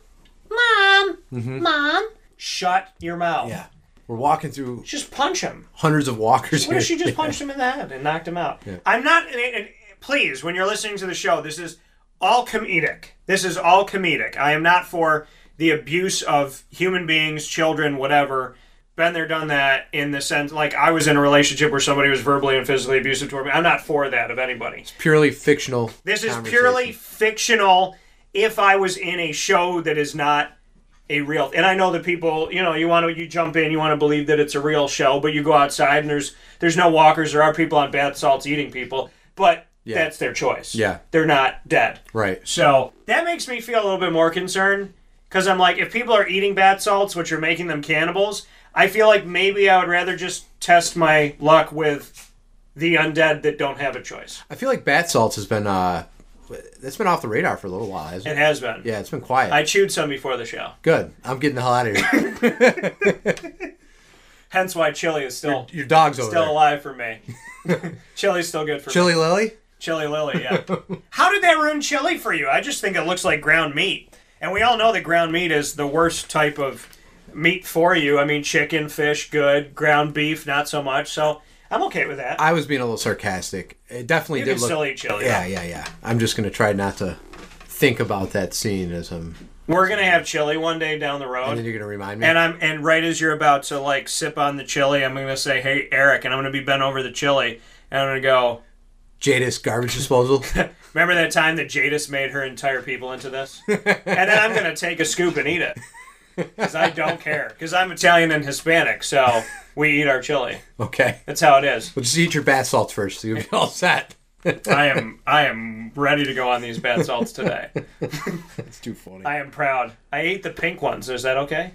Mom! Shut your mouth. Yeah. We're walking through... Just punch him. Hundreds of walkers here. What if she just punched him in the head and knocked him out? Yeah. I'm not... Please, when you're listening to the show, this is all comedic. I am not for the abuse of human beings, children, whatever. Been there, done that, in the sense... Like, I was in a relationship where somebody was verbally and physically abusive toward me. I'm not for that of anybody. It's purely fictional. This is purely fictional if I was in a show that is not... a real, and I know that people, you jump in, you want to believe that it's a real show, but you go outside and there's no walkers, there are people on bath salts eating people, but that's their choice. Yeah. They're not dead. Right. So that makes me feel a little bit more concerned, because I'm like, if people are eating bath salts, which are making them cannibals, I feel like maybe I would rather just test my luck with the undead that don't have a choice. I feel like bath salts has been, it's been off the radar for a little while, hasn't it? It has been. Yeah, it's been quiet. I chewed some before the show. Good. I'm getting the hell out of here. Hence why Chili is still... Your dog's over still there. alive for me. Chili's still good for Chili me. Lily? Chili Lily, yeah. How did that ruin chili for you? I just think it looks like ground meat. And we all know that ground meat is the worst type of meat for you. I mean, chicken, fish, good. Ground beef, not so much. So... I'm okay with that. I was being a little sarcastic. It definitely did look... You can still eat chili. Yeah. I'm just going to try not to think about that scene as I'm We're gonna have chili one day down the road, And then you're gonna remind me. and right as you're about to like sip on the chili, I'm gonna say, "Hey, Eric," and I'm gonna be bent over the chili, and I'm gonna go, Jadis garbage disposal. "Remember that time that Jadis made her entire people into this?" And then I'm gonna take a scoop and eat it because I don't care because I'm Italian and Hispanic, so we eat our chili. Okay. That's how it is. Well, just eat your bath salts first, so you'll be all set. I am ready to go on these bath salts today. That's too funny. I am proud. I ate the pink ones. Is that okay?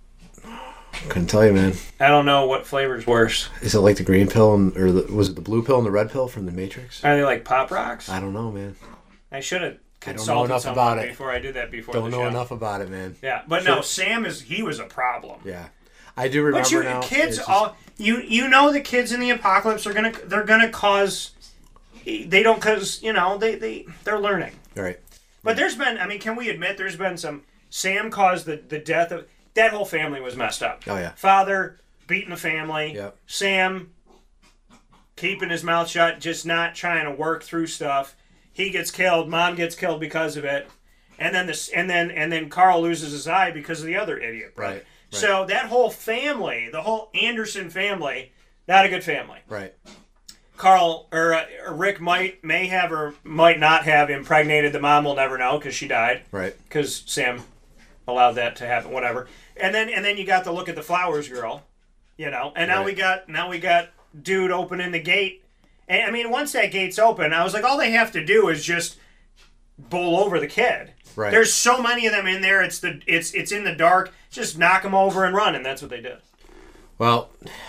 Couldn't tell you, man. I don't know what flavor's worse. Is it like the green pill was it the blue pill and the red pill from the Matrix? Are they like Pop Rocks? I don't know, man. I should have I don't know consulted enough someone about it. before I do that before Don't the know show. enough about it, man. Yeah, but no, Sam he was a problem. Yeah, I do remember But you now. kids it's just- all you know the kids in the apocalypse they're gonna cause they don't cause they're learning. Right. But there's been can we admit there's been some Sam caused the death of that whole family was messed up. Oh yeah. Father beating the family. Yep. Sam keeping his mouth shut, just not trying to work through stuff. He gets killed. Mom gets killed because of it, and then Carl loses his eye because of the other idiot. Right. So that whole family, the whole Anderson family, not a good family. Right. Carl or Rick may have or might not have impregnated the mom. We'll never know because she died. Right. Because Sam allowed that to happen. Whatever. And then you got the look at the flowers girl, and now we got dude opening the gate. And once that gate's open, I was like, all they have to do is just bowl over the kid. Right. There's so many of them in there. It's in the dark. Just knock them over and run, and that's what they did. Well,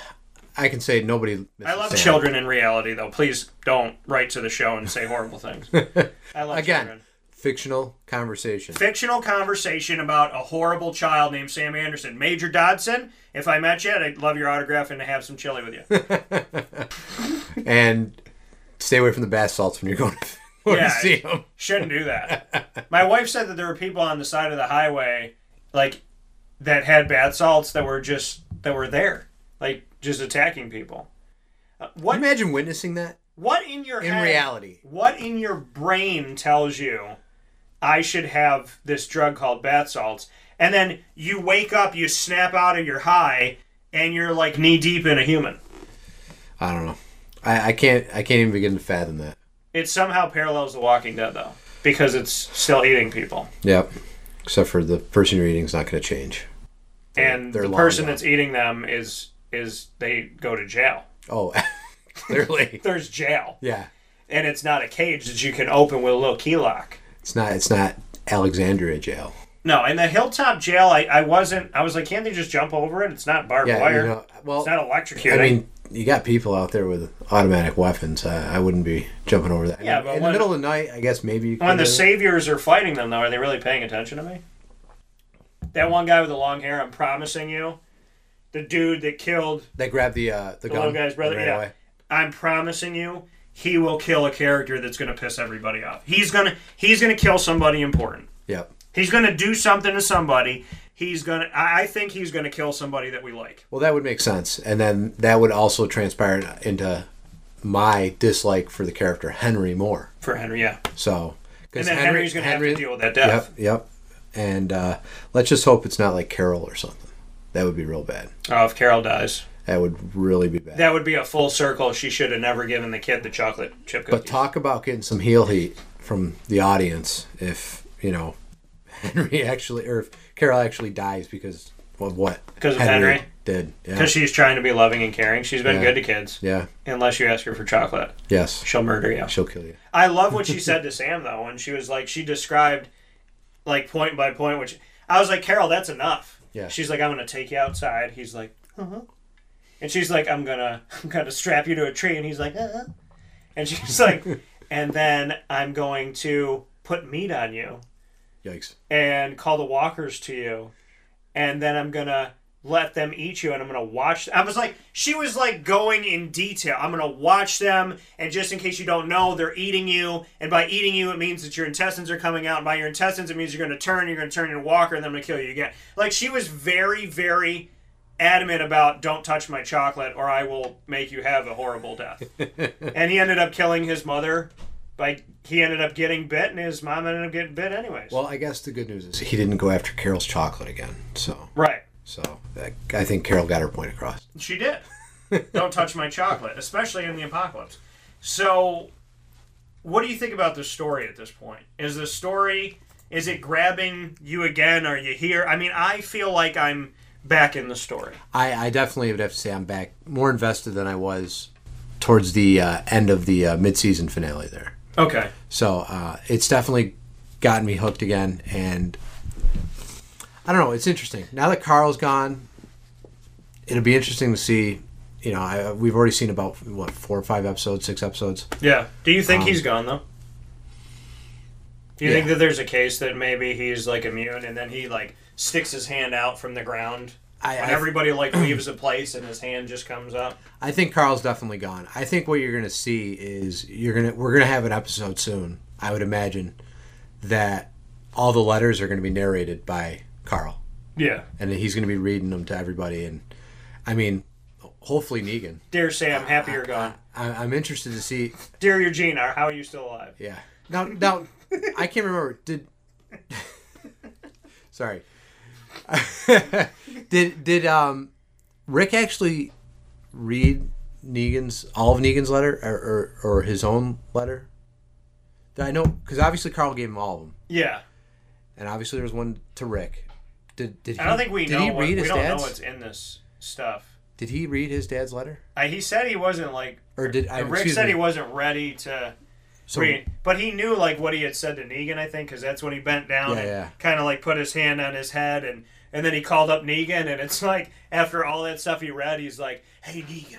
I can say nobody. I love children in reality, though. Please don't write to the show and say horrible things. I love children. Fictional conversation. Fictional conversation about a horrible child named Sam Anderson. Major Dodson, if I met you, I'd love your autograph and to have some chili with you. And stay away from the bath salts when you're going to see them. Shouldn't do that. My wife said that there were people on the side of the highway, like, that had bath salts that were there, like, just attacking people. What? Imagine witnessing that. What in your head, reality? What in your brain tells you I should have this drug called bath salts? And then you wake up, you snap out of your high, and you're like knee deep in a human. I don't know. I can't even begin to fathom that. It somehow parallels The Walking Dead, though, because it's still eating people. Yep. Except for the person you're eating is not going to change. And the person that's eating them is they go to jail. Oh, clearly. There's jail. Yeah. And it's not a cage that you can open with a little key lock. It's not Alexandria jail. No, in the Hilltop jail, I was like, can't they just jump over it? It's not barbed wire. It's not electrocuting. You got people out there with automatic weapons. I wouldn't be jumping over that. Yeah, but in the middle of the night, I guess maybe you could. When the saviors are fighting them, though, are they really paying attention to me? That one guy with the long hair, I'm promising you, the dude that killed... That grabbed the gun. Little guy's brother, yeah. Away. I'm promising you, he will kill a character that's going to piss everybody off. He's gonna kill somebody important. Yep. He's going to do something to somebody. I think he's going to kill somebody that we like. Well, that would make sense. And then that would also transpire into my dislike for the character Henry Moore. For Henry, yeah. So, and then Henry's going to have to deal with that death. Yep. And let's just hope it's not like Carol or something. That would be real bad. Oh, if Carol dies. That would really be bad. That would be a full circle. She should have never given the kid the chocolate chip cookies. But talk about getting some heel heat from the audience if, Henry actually, or if Carol actually dies because of what? Because of Henry did. Because she's trying to be loving and caring. She's been good to kids. Yeah. Unless you ask her for chocolate. Yes. She'll murder you. She'll kill you. I love what she said to Sam, though, when she was like, she described, like, point by point, which I was like, Carol, that's enough. Yeah. She's like, I'm going to take you outside. He's like, And she's like, I'm gonna strap you to a tree. And he's like, And she's like, and then I'm going to put meat on you. Yikes. And call the walkers to you. And then I'm going to let them eat you. And I'm going to watch. I was like, she was like going in detail. I'm going to watch them. And just in case you don't know, they're eating you. And by eating you, it means that your intestines are coming out. And by your intestines, it means you're going to turn into a walker. And then I'm going to kill you again. Like, she was very, very adamant about don't touch my chocolate or I will make you have a horrible death. And he ended up killing his mother he ended up getting bit, and his mom ended up getting bit anyways. Well, I guess the good news is he didn't go after Carol's chocolate again. So right. So I think Carol got her point across. She did. Don't touch my chocolate, especially in the apocalypse. So, what do you think about the story at this point? Is it grabbing you again? Are you here? I mean, I feel like I'm back in the story. I definitely would have to say I'm back, more invested than I was towards the end of the mid-season finale there. Okay. So it's definitely gotten me hooked again, and I don't know, it's interesting. Now that Carl's gone, it'll be interesting to see, we've already seen about, 4 or 5 episodes, 6 episodes. Yeah. Do you think he's gone, though? Do you think that there's a case that maybe he's, immune, and then he, sticks his hand out from the ground when everybody, leaves a place and his hand just comes up? I think Carl's definitely gone. I think what you're going to see is we're going to have an episode soon, I would imagine, that all the letters are going to be narrated by Carl. Yeah. And he's going to be reading them to everybody. And, I mean, hopefully Negan. Dear Sam, happy you're gone. I'm interested to see. Dear Eugene, how are you still alive? Yeah. Now I can't remember. Sorry. Did Rick actually read all of Negan's letter or his own letter? I know, because obviously Carl gave him all of them. Yeah. And obviously there was one to Rick. Did he? I don't think we know. We don't know what's in this stuff. Did he read his dad's letter? He said he wasn't Rick said he wasn't ready to read, but he knew what he had said to Negan. I think because that's when he bent down and kind of put his hand on his head, and then he called up Negan, and it's after all that stuff he read, he's like, "Hey Negan,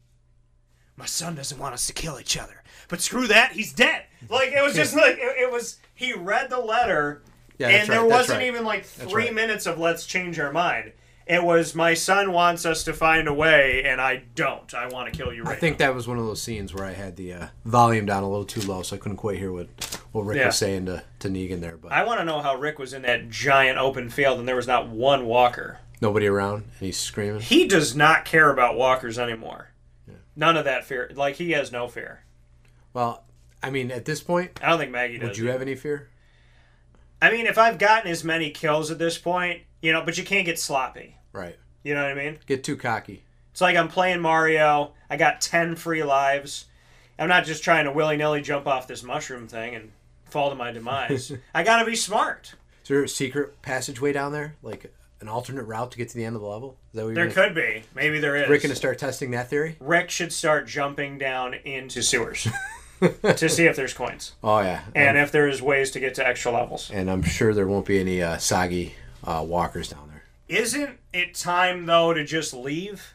my son doesn't want us to kill each other, but screw that, he's dead." It was just it was. He read the letter. Yeah, and there wasn't even 3 minutes of let's change our mind. It was, my son wants us to find a way, and I don't. I want to kill you right now. I think that was one of those scenes where I had the volume down a little too low, so I couldn't quite hear what Rick was saying to Negan there. But I want to know how Rick was in that giant open field, and there was not one walker. Nobody around, and he's screaming. He does not care about walkers anymore. Yeah. None of that fear. He has no fear. Well, I mean, at this point... I don't think Maggie does. Would you have any fear? I mean, if I've gotten as many kills at this point, but you can't get sloppy. Right. You know what I mean? Get too cocky. It's like I'm playing Mario. I got 10 free lives. I'm not just trying to willy-nilly jump off this mushroom thing and fall to my demise. I got to be smart. Is there a secret passageway down there? An alternate route to get to the end of the level? Is that what there could be. Maybe there is. Rick going to start testing that theory? Rick should start jumping down into sewers. To see if there's coins. Oh, yeah. And if there's ways to get to extra levels. And I'm sure there won't be any soggy walkers down there. Isn't it time, though, to just leave?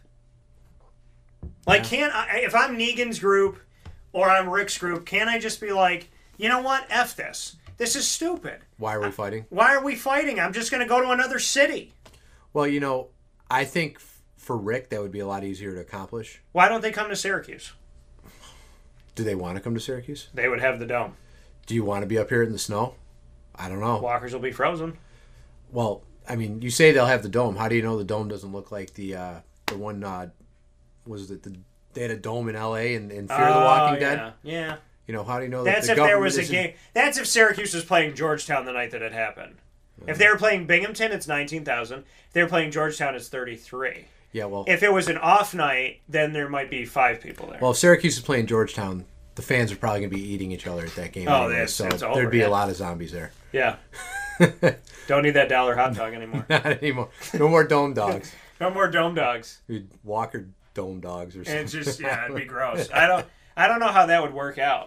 Can't I, if I'm Negan's group or I'm Rick's group, can't I just be like, you know what? F this. This is stupid. Why are we fighting? Why are we fighting? I'm just going to go to another city. Well, I think for Rick that would be a lot easier to accomplish. Why don't they come to Syracuse? Do they want to come to Syracuse? They would have the dome. Do you want to be up here in the snow? I don't know. Walkers will be frozen. Well, I mean, you say they'll have the dome. How do you know the dome doesn't look like the one? They had a dome in L.A. and Fear of the Walking Dead. Yeah. How do you know that's that if there was a game? That's if Syracuse was playing Georgetown the night that it happened. If they were playing Binghamton, it's 19,000. If they were playing Georgetown, it's 33. Yeah, well... If it was an off night, then there might be 5 people there. Well, if Syracuse is playing Georgetown, the fans are probably going to be eating each other at that game. Oh, anyway, so there'd be a lot of zombies there. Yeah. Don't need that $1 hot dog anymore. Not anymore. No more dome dogs. No more dome dogs. Walker dome dogs or something. It's just, it'd be gross. I don't know how that would work out.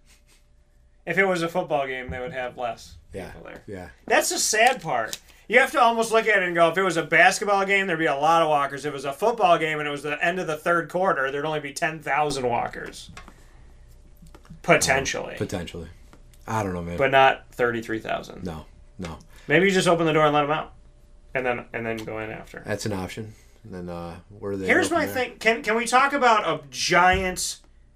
If it was a football game, they would have less people there. Yeah. That's the sad part. You have to almost look at it and go, if it was a basketball game, there'd be a lot of walkers. If it was a football game and it was the end of the third quarter, there'd only be 10,000 walkers. Potentially. Potentially. I don't know, man. But not 33,000. No. Maybe you just open the door and let them out. And then go in after. That's an option. And then where are they? Here's my thing. Can we talk about a giant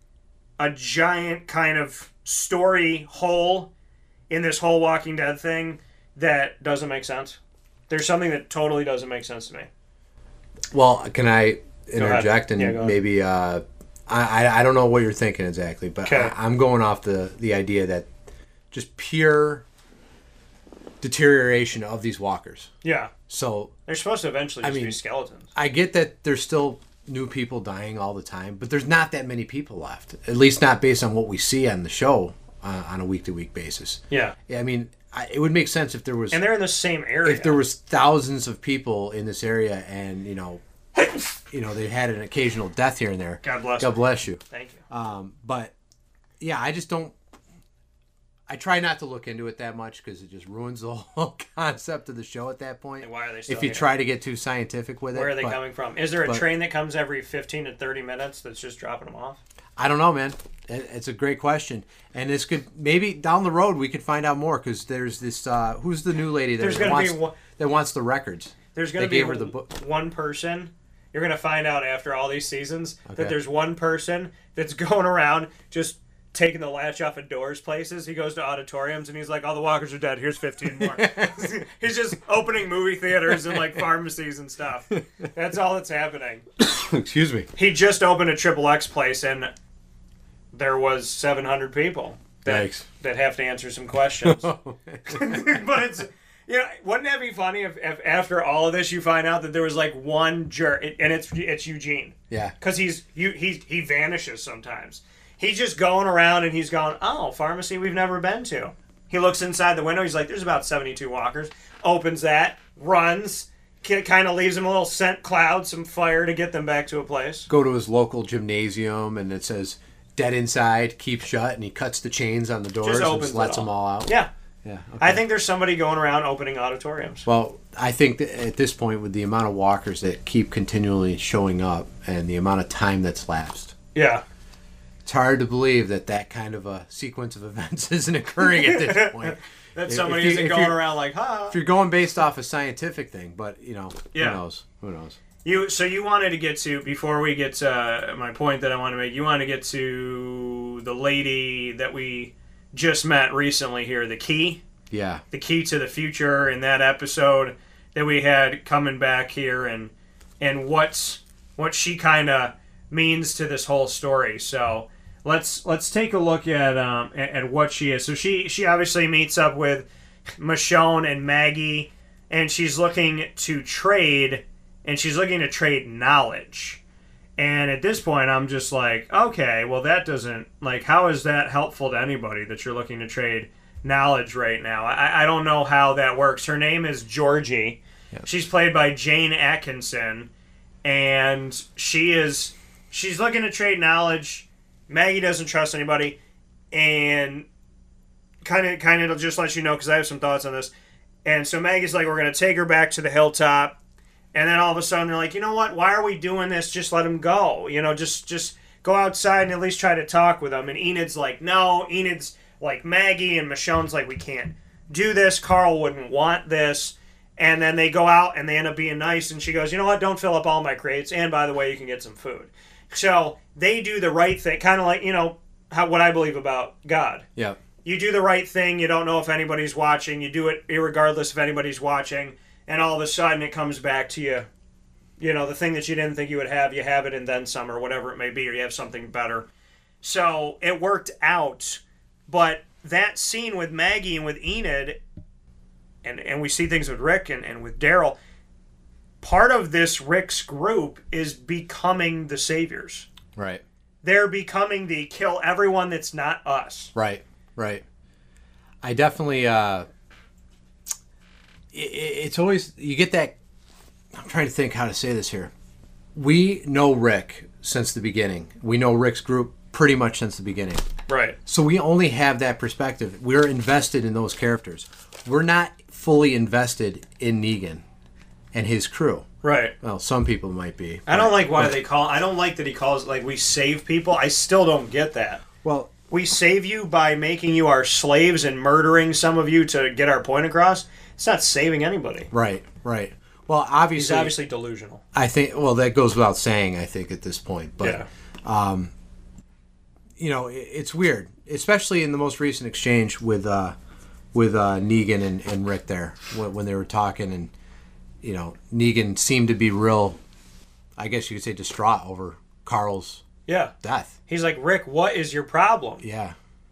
kind of story hole in this whole Walking Dead thing that doesn't make sense? There's something that totally doesn't make sense to me. Well, can I interject and maybe I don't know what you're thinking exactly, but I'm going off the idea that just pure deterioration of these walkers. Yeah. So they're supposed to eventually just be skeletons. I get that there's still new people dying all the time, but there's not that many people left. At least not based on what we see on the show on a week-to-week basis. Yeah. I mean, it would make sense if there was... And they're in the same area. If there was thousands of people in this area and, they had an occasional death here and there. God bless God bless you. Thank you. But, yeah, I just don't... I try not to look into it that much because it just ruins the whole concept of the show at that point. And why are they still If you try to get too scientific with it. Where are they coming from? Is there a train that comes every 15 to 30 minutes that's just dropping them off? I don't know, man. It's a great question. And this could, maybe down the road we could find out more because there's this, who's the new lady that wants the records? There's going to be one person. You're going to find out after all these seasons that there's one person that's going around just taking the latch off of doors places. He goes to auditoriums and he's like, "Oh, the walkers are dead. Here's 15 more." He's just opening movie theaters and like pharmacies and stuff. That's all that's happening. Excuse me. He just opened a XXX place and there was 700 people that have to answer some questions. But it's, wouldn't that be funny if after all of this you find out that there was like one jerk and it's Eugene. Yeah. Because he vanishes sometimes. He's just going around and he's going, "Oh, pharmacy we've never been to." He looks inside the window. He's like, "There's about 72 walkers." Opens that, runs, kind of leaves them a little scent cloud, some fire to get them back to a place. Go to his local gymnasium and it says, "Dead inside, keep shut," and he cuts the chains on the doors and just lets them all out. Yeah. Yeah. Okay. I think there's somebody going around opening auditoriums. Well, I think that at this point, with the amount of walkers that keep continually showing up and the amount of time that's lapsed. Yeah. It's hard to believe that kind of a sequence of events isn't occurring at this point. That somebody isn't going around like, "Ha." If you're going based off a scientific thing, but, who knows? Who knows? So you wanted to get to, before we get to my point that I want to make, you want to get to the lady that we just met recently here, the Key. Yeah. The Key to the Future in that episode that we had coming back here and what she kind of means to this whole story. So let's take a look at what she is. So she obviously meets up with Michonne and Maggie, and she's looking to trade knowledge. And at this point, I'm just like, okay, well, that doesn't, like, how is that helpful to anybody that you're looking to trade knowledge right now? I don't know how that works. Her name is Georgie. Yep. She's played by Jane Atkinson, and she's looking to trade knowledge. Maggie doesn't trust anybody, and kind of just let you know, because I have some thoughts on this. And so Maggie's like, we're going to take her back to the hilltop. And then all of a sudden they're like, "You know what? Why are we doing this? Just let him go. Just go outside and at least try to talk with him." And Enid's like, "No." Enid's like Maggie, and Michonne's like, "We can't do this. Carl wouldn't want this." And then they go out and they end up being nice. And she goes, "You know what? Don't fill up all my crates. And by the way, you can get some food." So they do the right thing, kind of like, what I believe about God. Yeah. You do the right thing. You don't know if anybody's watching. You do it irregardless if anybody's watching. And all of a sudden it comes back to you, the thing that you didn't think you would have, you have it and then some, or whatever it may be, or you have something better. So it worked out. But that scene with Maggie and with Enid, and we see things with Rick and with Daryl, part of this Rick's group is becoming the saviors. Right. They're becoming the kill everyone that's not us. Right. I definitely... It's always, you get that, I'm trying to think how to say this here. We know Rick since the beginning. We know Rick's group pretty much since the beginning. Right. So we only have that perspective. We're invested in those characters. We're not fully invested in Negan and his crew. Right. Well, some people might be. I don't like I don't like that he calls, like, we save people. I still don't get that. Well, we save you by making you our slaves and murdering some of you to get our point across. It's not saving anybody. Right. Well, obviously... He's obviously delusional. I think, well, that goes without saying, I think, at this point. But, yeah. It's weird, especially in the most recent exchange with Negan and Rick there, when they were talking, and, Negan seemed to be real, I guess you could say, distraught over Carl's Yeah. death. He's like, Rick, what is your problem? Yeah.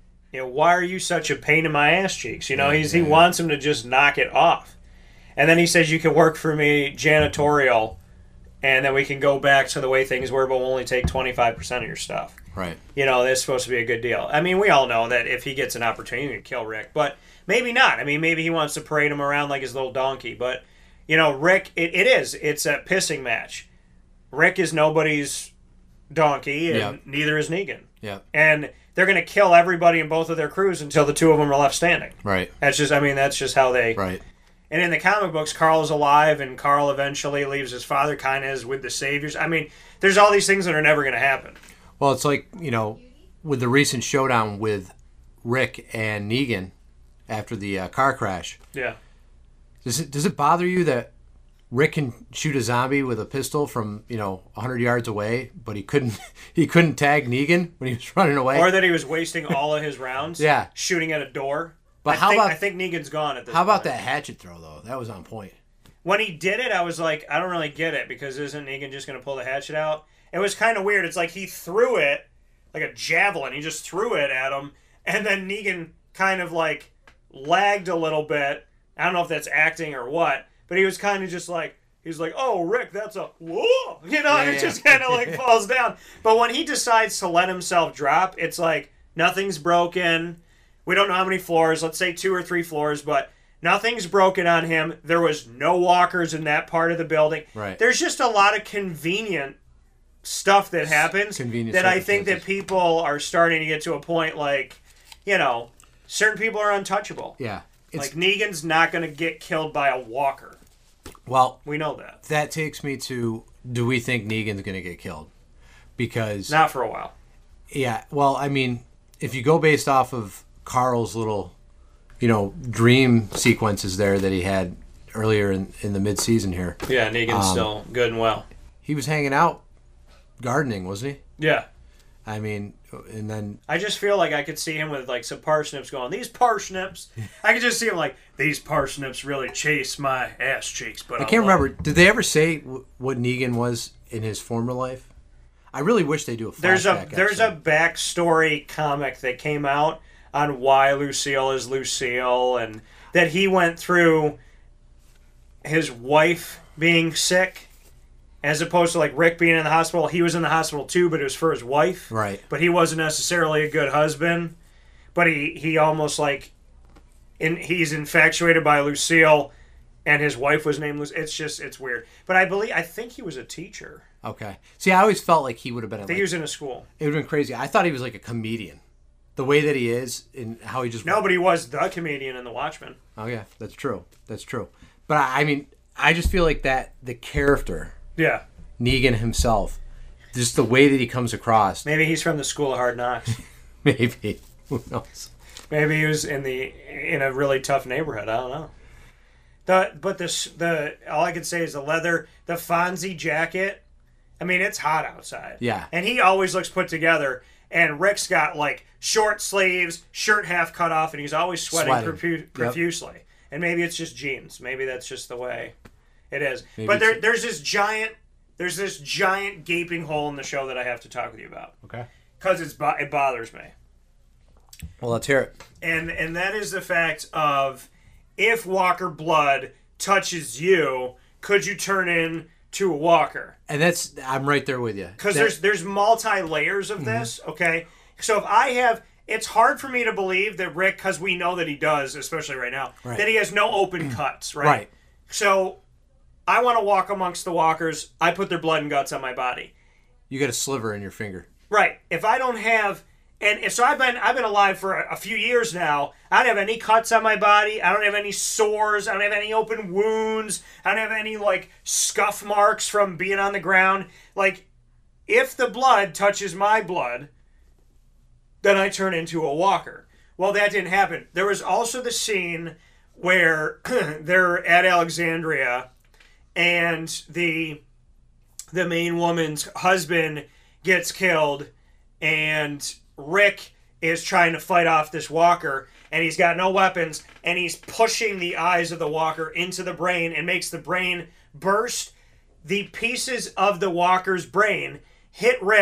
Why are you such a pain in my ass cheeks? He wants him to just knock it off. And then he says, you can work for me janitorial, and then we can go back to the way things were, but we'll only take 25% of your stuff. Right. That's supposed to be a good deal. I mean, we all know that if he gets an opportunity, he can kill Rick, but maybe not. I mean, maybe he wants to parade him around like his little donkey, but, Rick, it's a pissing match. Rick is nobody's donkey, and neither is Negan. Yeah. And they're going to kill everybody in both of their crews until the two of them are left standing. Right. That's just how they... Right. And in the comic books, Carl is alive, and Carl eventually leaves his father, kind of as with the Saviors. I mean, there's all these things that are never going to happen. Well, it's like, with the recent showdown with Rick and Negan after the car crash. Yeah. Does it bother you that Rick can shoot a zombie with a pistol from 100 yards away, but he couldn't tag Negan when he was running away, or that he was wasting all of his rounds? Yeah, shooting at a door. But I think Negan's gone at this point. How about that hatchet throw though? That was on point. When he did it, I was like, I don't really get it, because isn't Negan just going to pull the hatchet out? It was kind of weird. It's like he threw it like a javelin. He just threw it at him, and then Negan kind of like lagged a little bit. I don't know if that's acting or what, but he was kind of just like, he's like, oh, Rick, that's a whoa, and it just kind of like falls down. But when he decides to let himself drop, it's like nothing's broken. We don't know how many floors, let's say 2 or 3 floors, but nothing's broken on him. There was no walkers in that part of the building. Right. There's just a lot of convenient stuff that happens that I think that people are starting to get to a point like, certain people are untouchable. Yeah. Like Negan's not going to get killed by a walker. Well, we know that. That takes me to, do we think Negan's going to get killed? Because... Not for a while. Yeah. Well, I mean, if you go based off of Carl's little, dream sequences there that he had earlier in the mid-season here. Yeah, Negan's still good and well. He was hanging out gardening, wasn't he? Yeah. I mean, and then... I just feel like I could see him with, like, some parsnips going, these parsnips... I could just see him like, these parsnips really chase my ass cheeks, but I can't remember. Did they ever say what Negan was in his former life? I really wish they do a flashback. There's a backstory comic that came out on why Lucille is Lucille, and that he went through his wife being sick, as opposed to like Rick being in the hospital. He was in the hospital too, but it was for his wife. Right. But he wasn't necessarily a good husband. But he almost like, he's infatuated by Lucille, and his wife was named Lucille. It's weird. But I think he was a teacher. Okay. See, I always felt like he would have been. I think he was in a school. It would have been crazy. I thought he was like a comedian. The way that he is and how he just... No, but he was the comedian in The Watchmen. Oh, yeah. That's true. But, I mean, I just feel like that the character... Yeah. Negan himself, just the way that he comes across... Maybe he's from the School of Hard Knocks. Maybe. Who knows? Maybe he was in a really tough neighborhood. I don't know. All I could say is the leather, the Fonzie jacket. I mean, it's hot outside. Yeah. And he always looks put together. And Rick's got like short sleeves, shirt half cut off, and he's always sweating. Profusely. Yep. And maybe it's just jeans. Maybe that's just the way it is. Maybe, but there's this giant gaping hole in the show that I have to talk with you about. Okay. Because it bothers me. Well, let's hear it. And that is the fact of, if Walker blood touches you, could you turn into a walker? And I'm right there with you. Because there's multi-layers of this, okay? So if I have... It's hard for me to believe that Rick, because we know that he does, especially right now, that he has no open cuts, right? Right. So I want to walk amongst the walkers. I put their blood and guts on my body. You got a sliver in your finger. Right. If I don't have... And so I've been alive for a few years now. I don't have any cuts on my body. I don't have any sores. I don't have any open wounds. I don't have any, like, scuff marks from being on the ground. Like, if the blood touches my blood, then I turn into a walker. Well, that didn't happen. There was also the scene where they're at Alexandria, and the main woman's husband gets killed, and Rick is trying to fight off this walker, and he's got no weapons, and he's pushing the eyes of the walker into the brain and makes the brain burst. The pieces of the walker's brain hit Rick,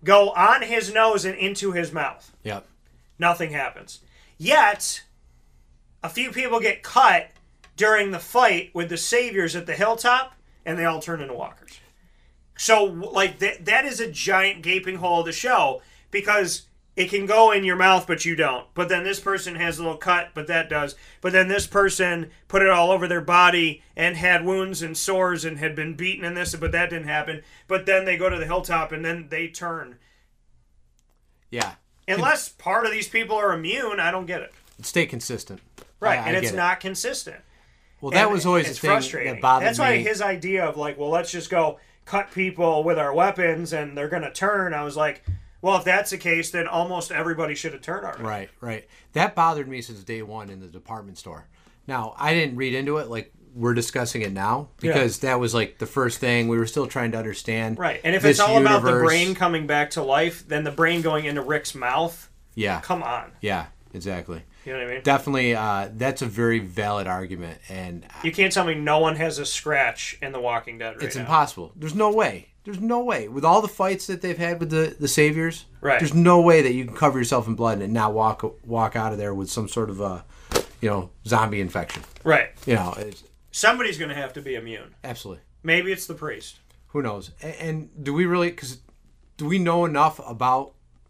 go on his nose and into his mouth. Yep. Nothing happens. Yet, a few people get cut during the fight with the Saviors at the hilltop, and they all turn into walkers. So, like, that is a giant gaping hole of the show, because it can go in your mouth, but you don't. But then this person has a little cut, but that does. But then this person put it all over their body and had wounds and sores and had been beaten in this, but that didn't happen. But then they go to the hilltop and then they turn. Yeah. Unless part of these people are immune, I don't get it. Stay consistent. Right, and it's not consistent. Well, that was always the thing that bothered me. That's why his idea of, like, well, let's just go cut people with our weapons and they're going to turn, I was like, well, if that's the case, then almost everybody should have turned already. Right. That bothered me since day one in the department store. Now, I didn't read into it like we're discussing it now, because that was like the first thing. We were still trying to understand. Right, and if it's all about the brain coming back to life, then the brain going into Rick's mouth, come on. Yeah, exactly. You know what I mean? Definitely, that's a very valid argument. And you can't tell me no one has a scratch in The Walking Dead right now. It's impossible. There's no way. With all the fights that they've had with the Saviors, there's no way that you can cover yourself in blood and not walk out of there with some sort of zombie infection. Right. Somebody's going to have to be immune. Absolutely. Maybe it's the priest. Who knows? And do we know enough about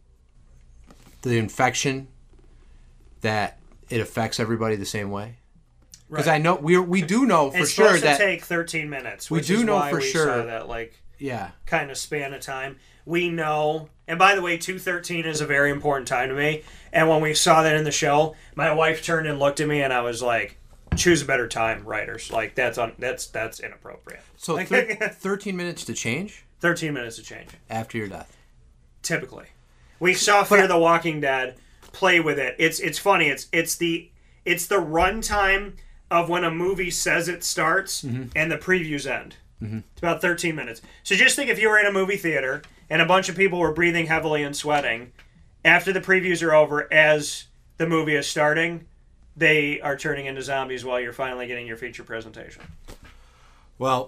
the infection that it affects everybody the same way? Because I know we do know for sure that it's supposed to take 13 minutes. We do know for sure that kind of span of time. We know, and by the way, 2:13 is a very important time to me. And when we saw that in the show, my wife turned and looked at me, and I was like, "Choose a better time, writers. Like that's inappropriate." So 13 minutes to change. 13 minutes to change after your death. Typically, we saw Fear the Walking Dead play with it. It's funny. It's the runtime of when a movie says it starts and the previews end. It's about 13 minutes. So just think if you were in a movie theater and a bunch of people were breathing heavily and sweating, after the previews are over, as the movie is starting, they are turning into zombies while you're finally getting your feature presentation. Well,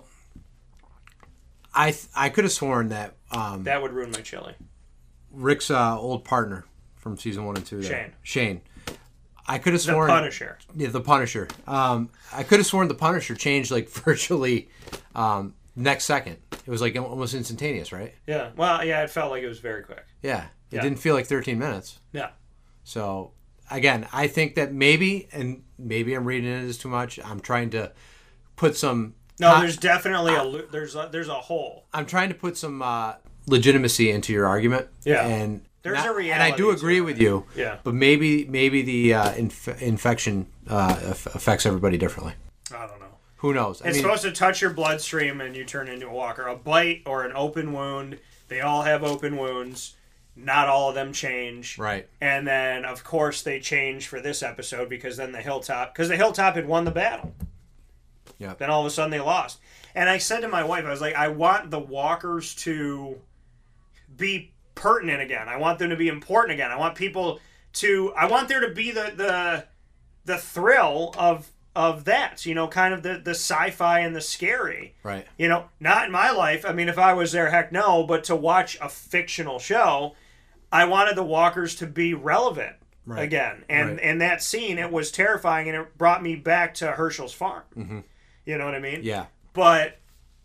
I could have sworn that... that would ruin my chili. Rick's old partner from season 1 and 2. Shane. I could have sworn... The Punisher. Yeah, the Punisher. I could have sworn the Punisher changed like virtually next second. It was like almost instantaneous, right? Yeah. Well, yeah, it felt like it was very quick. Yeah. It didn't feel like 13 minutes. Yeah. So, again, I think that maybe I'm reading into this too much. I'm trying to put some... No, there's definitely there's a hole. I'm trying to put some legitimacy into your argument. Yeah. And... There's a reality. And I do agree with you. Yeah. But maybe the infection affects everybody differently. I don't know. Who knows? It's supposed to touch your bloodstream and you turn into a walker. A bite or an open wound. They all have open wounds. Not all of them change. Right. And then, of course, they change for this episode because then the Hilltop had won the battle. Yeah. Then all of a sudden they lost. And I said to my wife, I was like, I want the walkers to be pertinent again. I want them to be important again. I want there to be the thrill of that, kind of the sci-fi and the scary. Right. Not in my life. I mean, if I was there, heck no, but to watch a fictional show, I wanted the walkers to be relevant again. And in that scene, it was terrifying and it brought me back to Herschel's farm. Mm-hmm. You know what I mean? Yeah. But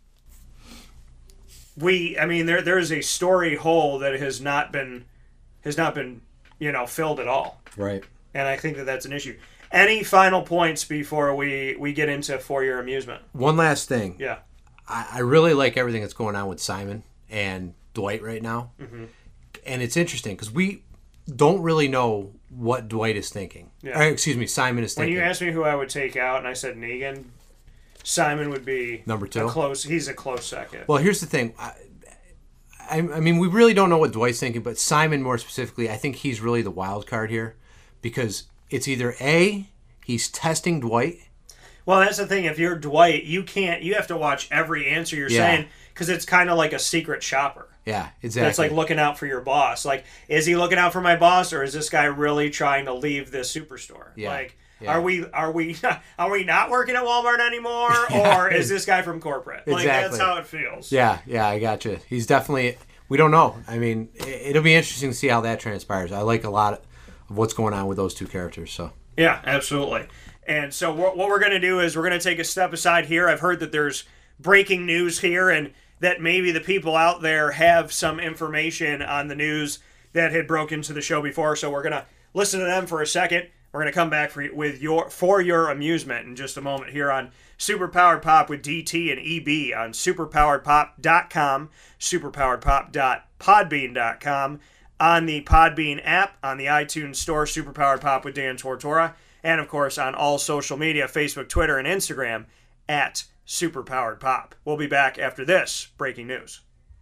there is a story hole that has not been filled at all. Right. And I think that that's an issue. Any final points before we get into For Your Amusement? One last thing. Yeah. I really like everything that's going on with Simon and Dwight right now. Mm-hmm. And it's interesting because we don't really know what Dwight is thinking. Yeah. Simon is thinking. When you asked me who I would take out and I said Negan, Simon would be number 2. He's a close second. Well, here's the thing. I mean, we really don't know what Dwight's thinking, but Simon more specifically, I think he's really the wild card here because it's either A, he's testing Dwight. Well, that's the thing. If you're Dwight, you have to watch every answer you're saying because it's kind of like a secret shopper. Yeah, exactly. It's like looking out for your boss. Like, is he looking out for my boss or is this guy really trying to leave this superstore? Yeah. Like, are we not working at Walmart anymore, or is this guy from corporate? Like, exactly. That's how it feels. Yeah, I gotcha. He's definitely we don't know. I mean, it'll be interesting to see how that transpires. I like a lot of what's going on with those two characters. So yeah, absolutely. And so what we're going to do is we're going to take a step aside here. I've heard that there's breaking news here, and that maybe the people out there have some information on the news that had broken into the show before. So we're going to listen to them for a second. We're going to come back for your amusement in just a moment here on Superpowered Pop with DT and EB on superpoweredpop.com, superpoweredpop.podbean.com, on the Podbean app, on the iTunes Store, Superpowered Pop with Dan Tortora, and of course on all social media, Facebook, Twitter, and Instagram at Superpowered Pop. We'll be back after this breaking news.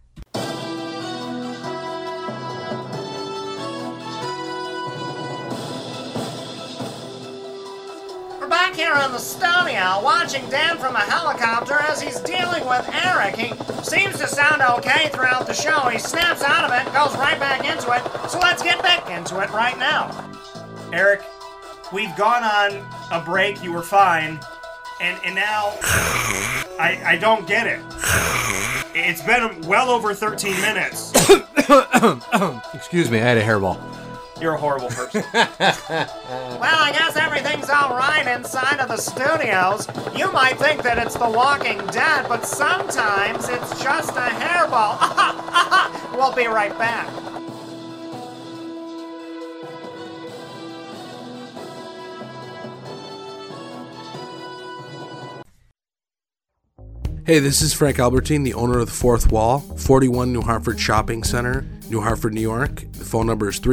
Back here in the studio, watching Dan from a helicopter as he's dealing with Eric. He seems to sound okay throughout the show. He snaps out of it, goes right back into it. So let's get back into it right now. Eric, we've gone on a break. You were fine. And now I don't get it. It's been well over 13 minutes. excuse me, I had a hairball. You're a horrible person. Well, I guess everything's all right inside of the studios. You might think that it's The Walking Dead, but sometimes it's just a hairball. We'll be right back. Hey, this is Frank Albertine, the owner of The Fourth Wall, 41 New Hartford Shopping Center, New Hartford, New York. The phone number is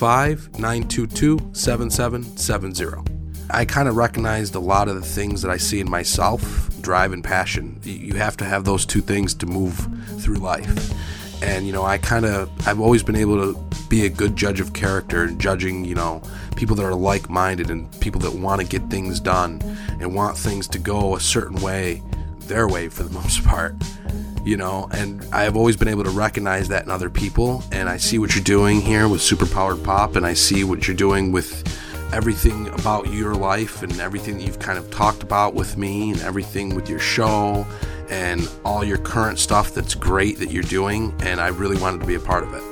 315-922-7770. I kind of recognized a lot of the things that I see in myself, drive and passion. You have to have those two things to move through life. And, I've always been able to be a good judge of character and judging, people that are like-minded and people that want to get things done and want things to go a certain way, their way for the most part, and I've always been able to recognize that in other people, and I see what you're doing here with Superpowered Pop, and I see what you're doing with everything about your life and everything that you've kind of talked about with me and everything with your show and all your current stuff that's great that you're doing, and I really wanted to be a part of it.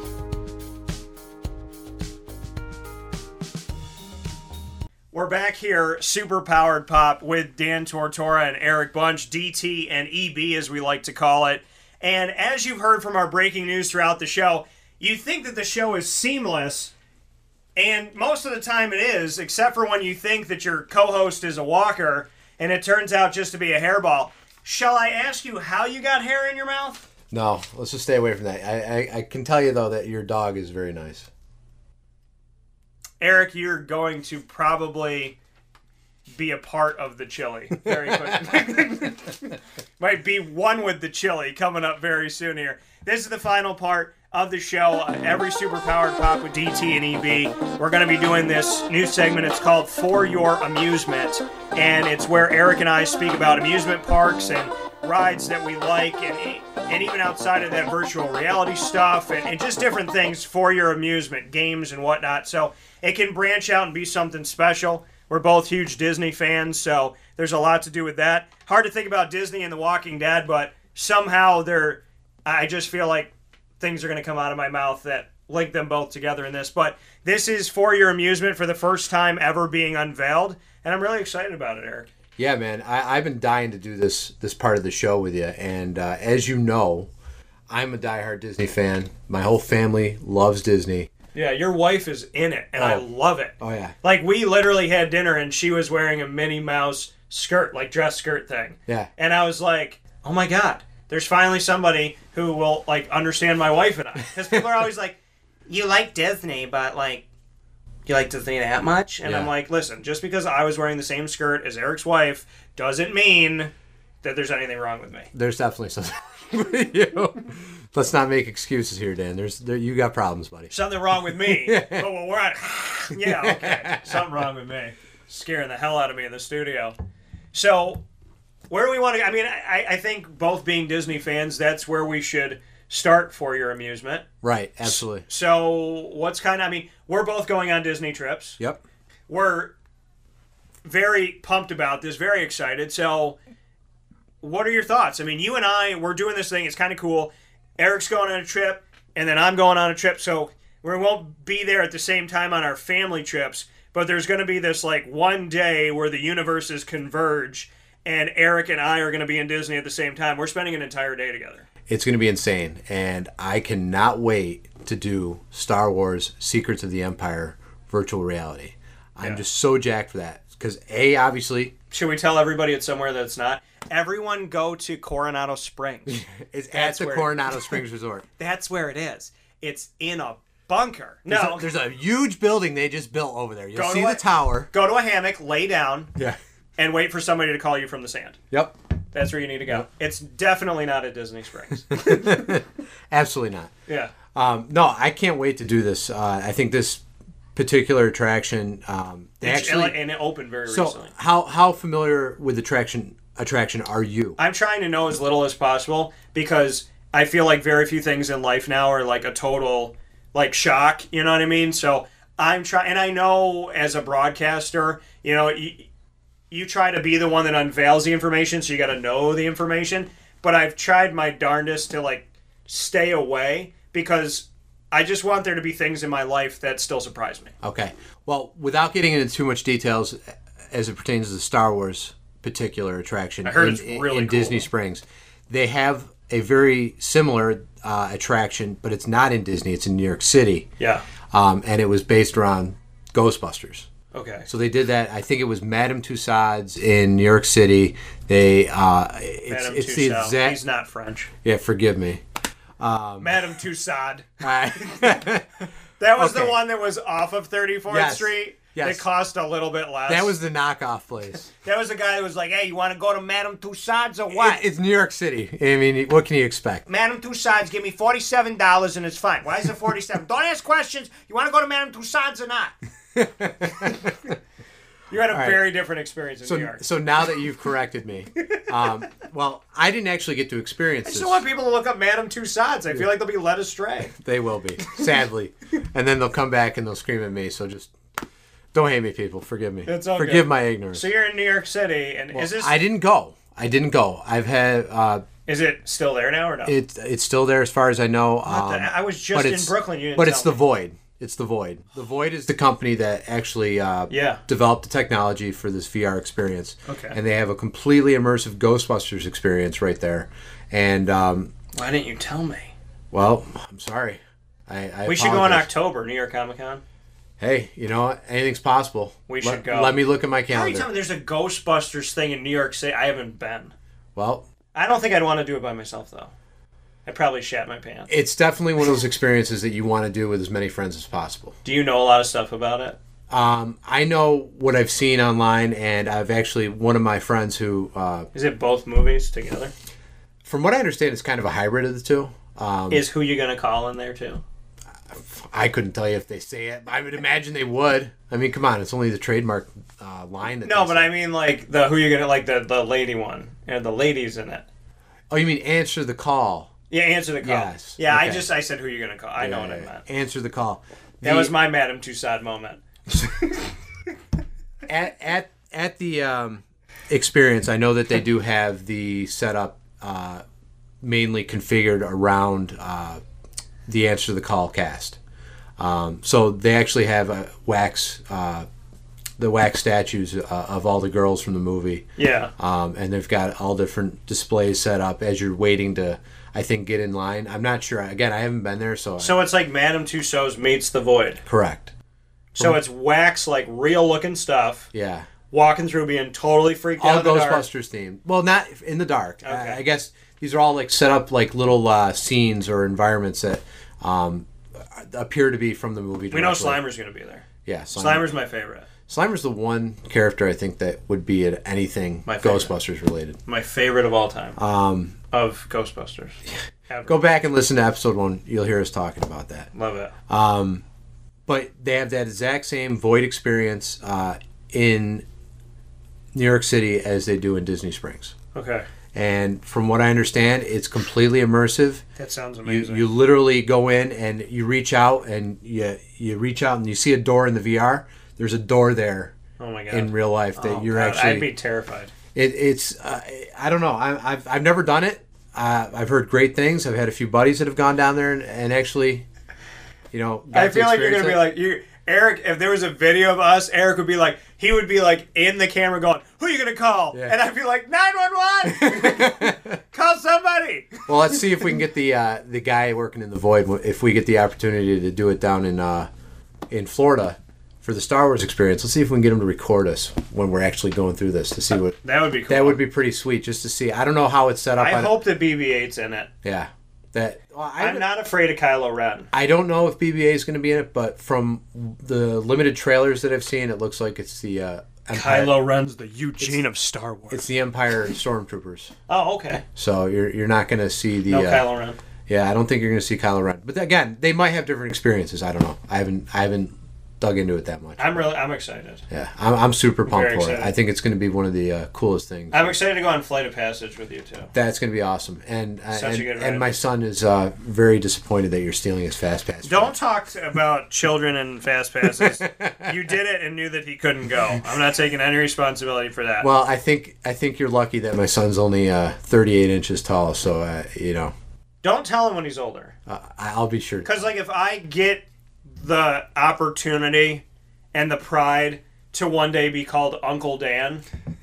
We're back here, Superpowered Pop, with Dan Tortora and Eric Bunch, DT and EB as we like to call it. And as you've heard from our breaking news throughout the show, you think that the show is seamless, and most of the time it is, except for when you think that your co-host is a walker, and it turns out just to be a hairball. Shall I ask you how you got hair in your mouth? No, let's just stay away from that. I can tell you, though, that your dog is very nice. Eric, you're going to probably be a part of the chili very quickly. Might be one with the chili coming up very soon here. This is the final part of the show. Every Superpowered Pop with DT and EB. We're going to be doing this new segment. It's called For Your Amusement. And it's where Eric and I speak about amusement parks and rides that we like, and even outside of that, virtual reality stuff, and just different things for your amusement, games and whatnot. So it can branch out and be something special. We're both huge Disney fans, so there's a lot to do with that. Hard to think about Disney and The Walking Dead, but somehow I just feel like things are going to come out of my mouth that link them both together in this. But this is For Your Amusement, for the first time ever being unveiled, and I'm really excited about it, Eric. Yeah, man, I've been dying to do this part of the show with you, and as you know, I'm a diehard Disney fan. My whole family loves Disney. Yeah, your wife is in it, and I love it. Oh, yeah. Like, we literally had dinner, and she was wearing a Minnie Mouse skirt, like dress skirt thing. Yeah. And I was like, oh my God, there's finally somebody who will, like, understand my wife and I. Because people are always like, you like Disney, but, like, you like Disney that much? And I'm like, listen, just because I was wearing the same skirt as Eric's wife doesn't mean that there's anything wrong with me. There's definitely something wrong with you. Let's not make excuses here, Dan. You got problems, buddy. Something wrong with me. But when we're at, yeah, okay. Something wrong with me. Scaring the hell out of me in the studio. So, where do we want to go? I mean, I think both being Disney fans, that's where we should start For Your Amusement. Right, absolutely. So, we're both going on Disney trips. Yep. We're very pumped about this, very excited. So, what are your thoughts? I mean, you and I, we're doing this thing. It's kind of cool. Eric's going on a trip, and then I'm going on a trip, so we won't be there at the same time on our family trips, but there's going to be this like one day where the universes converge, and Eric and I are going to be in Disney at the same time. We're spending an entire day together. It's going to be insane, and I cannot wait to do Star Wars Secrets of the Empire virtual reality. I'm just so jacked for that, because obviously... Should we tell everybody it's somewhere that it's not? Everyone go to Coronado Springs. It's at the Coronado Springs Resort. That's where it is. It's in a bunker. No. There's a huge building they just built over there. You'll see the tower. Go to a hammock, lay down, yeah, and wait for somebody to call you from the sand. Yep. That's where you need to go. Yep. It's definitely not at Disney Springs. Absolutely not. Yeah. No, I can't wait to do this. I think this particular attraction, and it opened very recently. So how familiar with the attraction are you? I'm trying to know as little as possible, because I feel like very few things in life now are like a total like shock, you know what I mean? So I'm trying, and I know as a broadcaster, you know, you try to be the one that unveils the information, so you got to know the information, but I've tried my darndest to like stay away, because I just want there to be things in my life that still surprise me. Okay. Well, without getting into too much details as it pertains to the Star Wars particular attraction, I heard it's really in cool. Disney Springs, they have a very similar attraction, but it's not in Disney. It's in New York City. Yeah. And it was based around Ghostbusters. Okay. So they did that. I think it was Madame Tussauds in New York City. It's the exact. He's not French. Yeah, forgive me. Madame Tussauds. That was the one that was off of 34th Street. Yes. It cost a little bit less. That was the knockoff place. That was the guy that was like, hey, you want to go to Madame Tussauds or what? It's New York City. I mean, what can you expect? Madame Tussauds, give me $47 and it's fine. Why is it $47? Don't ask questions. You want to go to Madame Tussauds or not? You had a very different experience in New York. So now that you've corrected me, well, I didn't actually get to experience this. I still want people to look up Madame Tussauds. I feel like they'll be led astray. They will be, sadly. And then they'll come back and they'll scream at me, so just... Don't hate me, people. Forgive me. It's all Forgive good. my ignorance. So you're in New York City, and is this... I didn't go. I've had... is it still there now or no? It's still there as far as I know. I was just in Brooklyn. You didn't but tell it's me. the Void. It's the Void. The Void is the company that actually developed the technology for this VR experience. Okay. And they have a completely immersive Ghostbusters experience right there. And why didn't you tell me? Well, I'm sorry. We should go in October, New York Comic Con. Hey, you know what? Anything's possible. We should go. Let me look at my How are calendar. you telling me there's a Ghostbusters thing in New York City? I haven't been. Well, I don't think I'd want to do it by myself, though. I'd probably shat my pants. It's definitely one of those experiences that you want to do with as many friends as possible. Do you know a lot of stuff about it? I know what I've seen online, and I've actually, one of my friends who... Is it both movies together? From what I understand, it's kind of a hybrid of the two. Is Who You Gonna Call in there, too? I couldn't tell you if they say it. I would imagine they would. I mean, come on, it's only the trademark line. No, but I mean, like, the Who You Gonna... Like, the lady one. And the lady's in it. Oh, you mean Answer the Call? Yeah, Answer the Call. Yes. Yeah, okay. I said Who You Gonna Call. I know what I meant. Answer the Call. That was my Madame Tussauds moment. At the experience, I know that they do have the setup mainly configured around the Answer the Call cast. So they actually have the wax statues of all the girls from the movie. Yeah. And they've got all different displays set up as you're waiting to, I think, get in line. I'm not sure. Again, I haven't been there, so... So it's like Madame Tussauds meets The Void. Correct. So it's wax, like, real-looking stuff. Yeah. Walking through being totally freaked out All in the dark. Ghostbusters themed. Well, not in the dark. Okay. I guess these are all like set up like little scenes or environments that appear to be from the movie directly. We know Slimer's going to be there. Yeah, Slimer's my favorite. Slimer's the one character I think that would be at anything Ghostbusters related. My favorite of all time. Of Ghostbusters. Go back and listen to episode 1. You'll hear us talking about that. Love it. But they have that exact same Void experience in New York City as they do in Disney Springs. Okay. And from what I understand, it's completely immersive. That sounds amazing. You literally go in and you reach out and you reach out and you see a door in the VR. There's a door there. Oh my God. In real life that you're God, actually. I'd be terrified. It's I don't know. I've never done it. I've heard great things. I've had a few buddies that have gone down there and actually, I feel like you're going to be like, Eric, if there was a video of us, Eric would be like, he would be like in the camera going, who are you going to call? Yeah. And I'd be like, 911! Call somebody! Well, let's see if we can get the guy working in the Void, if we get the opportunity to do it down in Florida for the Star Wars experience. Let's see if we can get him to record us when we're actually going through this to see what... That would be cool. That would be pretty sweet just to see. I don't know how it's set up. I hope that BB-8's in it. Yeah. I'm not afraid of Kylo Ren. I don't know if BB-8 is going to be in it, but from the limited trailers that I've seen, it looks like it's the Empire. Kylo Ren's the Eugene of Star Wars. It's the Empire Stormtroopers. Oh, okay. So you're not going to see the Kylo Ren. Yeah, I don't think you're going to see Kylo Ren. But again, they might have different experiences. I don't know. I haven't dug into it that much. I'm excited. Yeah, I'm super pumped for it. I think it's going to be one of the coolest things. I'm excited to go on Flight of Passage with you too. That's going to be awesome. And my son is very disappointed that you're stealing his fast pass. Don't talk about children and fast passes. You did it and knew that he couldn't go. I'm not taking any responsibility for that. Well, I think you're lucky that my son's only 38 inches tall. So Don't tell him when he's older. I'll be sure. Because if I get the opportunity and the pride to one day be called Uncle Dan,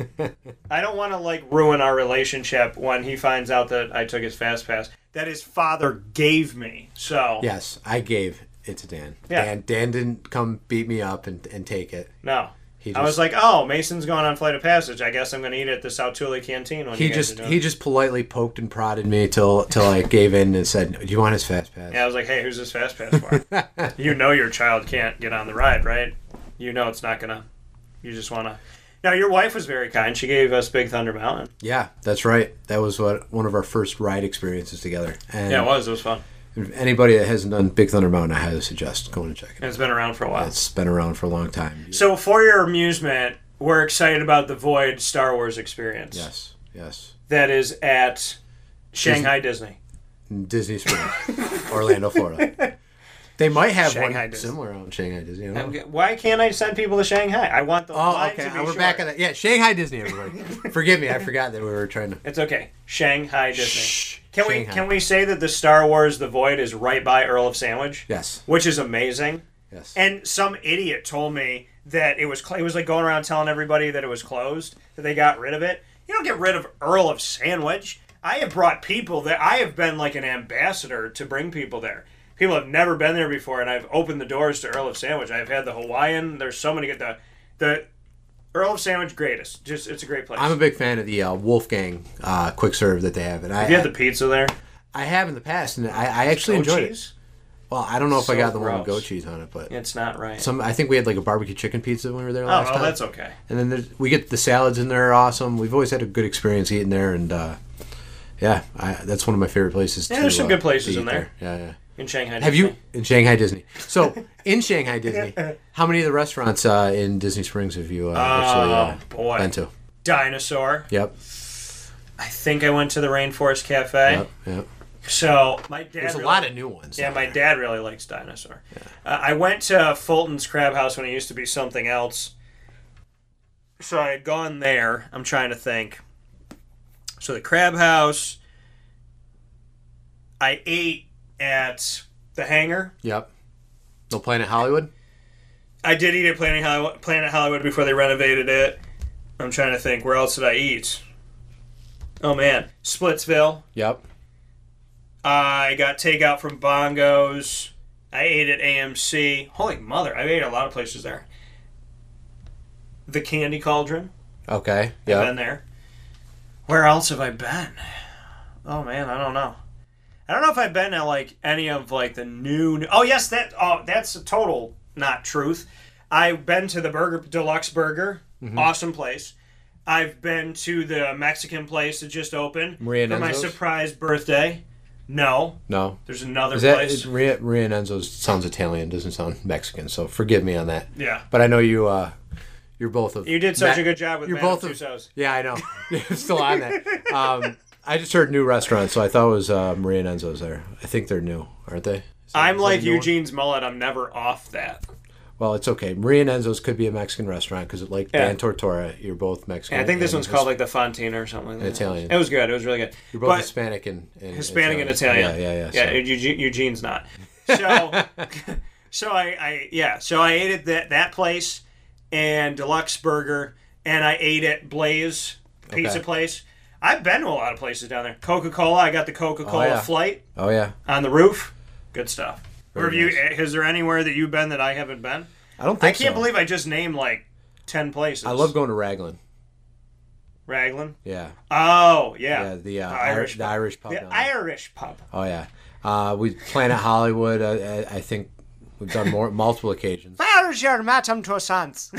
I don't want to ruin our relationship when he finds out that I took his fast pass that his father gave me. So yes, I gave it to Dan. Yeah. Dan didn't come beat me up and take it. No. I was like, oh, Mason's going on Flight of Passage. I guess I'm going to eat at the South Tule Canteen. When he just politely poked and prodded me till I gave in and said, "Do you want his fast pass?" Yeah, I was like, hey, who's this fast pass for? You know your child can't get on the ride, right? You know it's not gonna. You just want to. Now your wife was very kind. She gave us Big Thunder Mountain. Yeah, that's right. That was one of our first ride experiences together. And yeah, it was. It was fun. Anybody that hasn't done Big Thunder Mountain, I highly suggest going and check it out. It's been around for a while. It's been around for a long time. So for your amusement, we're excited about the Void Star Wars experience. Yes. That is at Shanghai Disney Springs, Orlando, Florida. They might have Shanghai one Disney. similar on Shanghai Disney. Why can't I send people to Shanghai? I want the line to be we're short. back on that. Yeah, Shanghai Disney, everybody. Forgive me, I forgot that we were trying to... It's okay. Shanghai Disney. Can we say that the Star Wars The Void is right by Earl of Sandwich? Yes. Which is amazing. Yes. And some idiot told me that it was like going around telling everybody that it was closed, that they got rid of it. You don't get rid of Earl of Sandwich. I have brought people there. I have been like an ambassador to bring people there. People have never been there before, and I've opened the doors to Earl of Sandwich. I've had the Hawaiian. There's so many good. The Earl of Sandwich, greatest. It's a great place. I'm a big fan of the Wolfgang quick serve that they have. And have you had the pizza there? I have in the past, and I actually enjoyed it. Well, I don't know if I got the one with goat cheese on it, but it's not right. I think we had like a barbecue chicken pizza when we were there last time. Oh, that's okay. And then we get the salads in there, are awesome. We've always had a good experience eating there, and that's one of my favorite places. Yeah, there's some good places in there. Yeah. In Shanghai Disney. Have you in Shanghai Disney? So in Shanghai Disney, how many of the restaurants in Disney Springs have you actually been to? Dinosaur. Yep. I think I went to the Rainforest Cafe. Yep. So my dad. There's a lot of new ones. Yeah, my dad really likes Dinosaur. Yeah. I went to Fulton's Crab House when it used to be something else. So I had gone there. I'm trying to think. So the Crab House. I ate at the Hangar. Yep. No Planet Hollywood? I did eat at Planet Hollywood before they renovated it. I'm trying to think. Where else did I eat? Oh, man. Splitsville. Yep. I got takeout from Bongos. I ate at AMC. Holy mother. I ate at a lot of places there. The Candy Cauldron. Okay. Yeah. I've been there. Where else have I been? Oh, man. I don't know. I don't know if I've been to any of the new. Oh yes, that's a total not truth. I've been to the Deluxe Burger, awesome place. I've been to the Mexican place that just opened Maria for my surprise birthday. No, there's another place. Maria Nenzo's sounds Italian, doesn't sound Mexican. So forgive me on that. Yeah, but I know you're both of. You did such a good job with Madame Tussauds. Yeah, I know. You're still on that. I just heard new restaurants, so I thought it was Maria Nenzo's there. I think they're new, aren't they? I'm like Eugene's mullet. I'm never off that. Well, it's okay. Maria and Enzo's could be a Mexican restaurant because, like Dan Tortora, you're both Mexican. Yeah, I think this one's called like the Fontina or something like that. Italian. It was good. It was really good. You're both Hispanic and Hispanic and Italian. Yeah. Yeah, Eugene's not. So, so I ate at that place and Deluxe Burger, and I ate at Blaze Pizza Place. I've been to a lot of places down there. Coca-Cola. I got the Coca-Cola Flight. Oh yeah. On the roof. Good stuff. Very nice. Is there anywhere that you've been that I haven't been? I don't think I can't believe I just named like 10 places. I love going to Raglan. Raglan? Yeah. Oh, yeah. Yeah, the Irish pub. The Irish pub. Oh, yeah. We plan at Hollywood. I think we've done multiple occasions. Where's your Madame Toussaint's?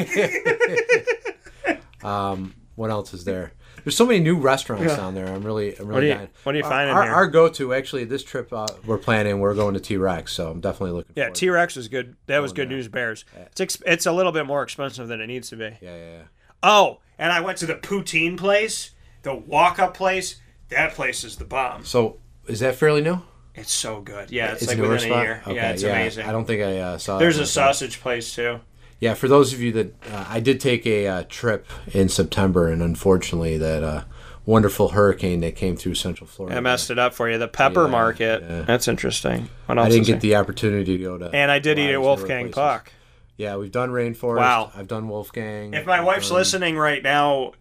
What else is there? There's so many new restaurants down there. I'm really dying. What are you finding here? Our go-to, actually, this trip we're planning, we're going to T-Rex, so I'm definitely looking forward to it. T-Rex was good. That was good news bears. It's a little bit more expensive than it needs to be. Yeah. Oh, and I went to the poutine place, the walk-up place. That place is the bomb. So, is that fairly new? It's so good. Yeah, it's like newer within a year. Okay, yeah, it's amazing. I don't think I saw There's a sausage place, too. Yeah, for those of you that... I did take a trip in September, and unfortunately that... wonderful hurricane that came through Central Florida. I messed it up for you. The pepper market. Yeah. That's interesting. What else I didn't get the opportunity to go to. And I did eat at Wolfgang Puck. Yeah, we've done Rainforest. Wow. I've done Wolfgang. If my wife's listening right now,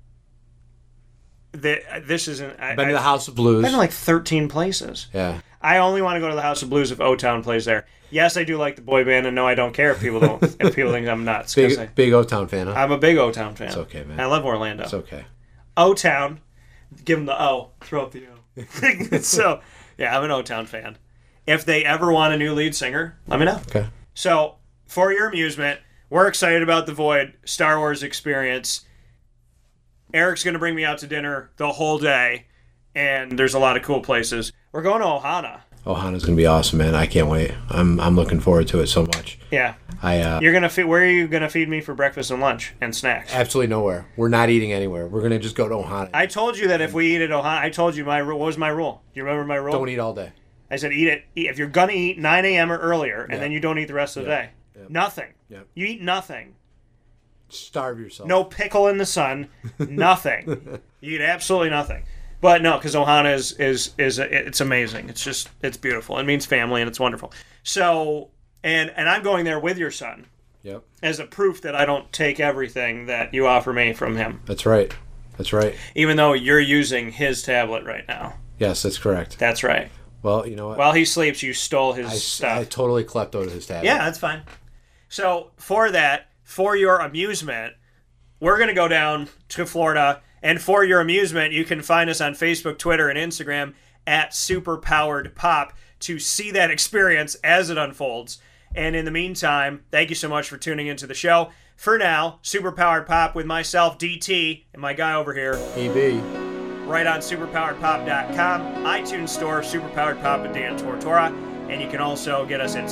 this isn't. I've been to the House of Blues. I've been to like 13 places. Yeah. I only want to go to the House of Blues if O-Town plays there. Yes, I do like the boy band, and no, I don't care if people don't. If people think I'm nuts. Big O-Town fan, huh? I'm a big O-Town fan. It's okay, man. I love Orlando. It's okay. O-Town. Give them the O. Throw out the O. So, yeah, I'm an O-Town fan. If they ever want a new lead singer, let me know. Okay. So, for your amusement, we're excited about the Void Star Wars experience. Eric's going to bring me out to dinner the whole day, and there's a lot of cool places. We're going to Ohana. Ohana's going to be awesome, man. I can't wait. I'm looking forward to it so much. Yeah. You're gonna feed. Where are you gonna feed me for breakfast and lunch and snacks? Absolutely nowhere. We're not eating anywhere. We're gonna just go to Ohana. I told you that if we eat at Ohana, I told you my rule. What was my rule? Do you remember my rule? Don't eat all day. I said eat if you're gonna eat 9 a.m. or earlier, and then you don't eat the rest of the day. Yep. Nothing. Yep. You eat nothing. Starve yourself. No pickle in the sun. Nothing. You eat absolutely nothing. But no, because Ohana is it's amazing. It's beautiful. It means family and it's wonderful. So. And I'm going there with your son. Yep. As a proof that I don't take everything that you offer me from him. That's right. Even though you're using his tablet right now. Yes, that's correct. That's right. Well, you know what? While he sleeps, you stole his stuff. I totally kleptoed his tablet. Yeah, that's fine. So for your amusement, we're going to go down to Florida. And for your amusement, you can find us on Facebook, Twitter, and Instagram at SuperPoweredPop to see that experience as it unfolds. And in the meantime, thank you so much for tuning into the show. For now, Superpowered Pop with myself, DT, and my guy over here, EB. Right on superpoweredpop.com, iTunes Store, Superpowered Pop with Dan Tortora, and you can also get us at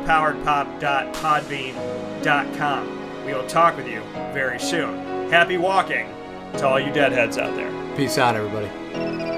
superpoweredpop.podbean.com. We will talk with you very soon. Happy walking to all you deadheads out there. Peace out, everybody.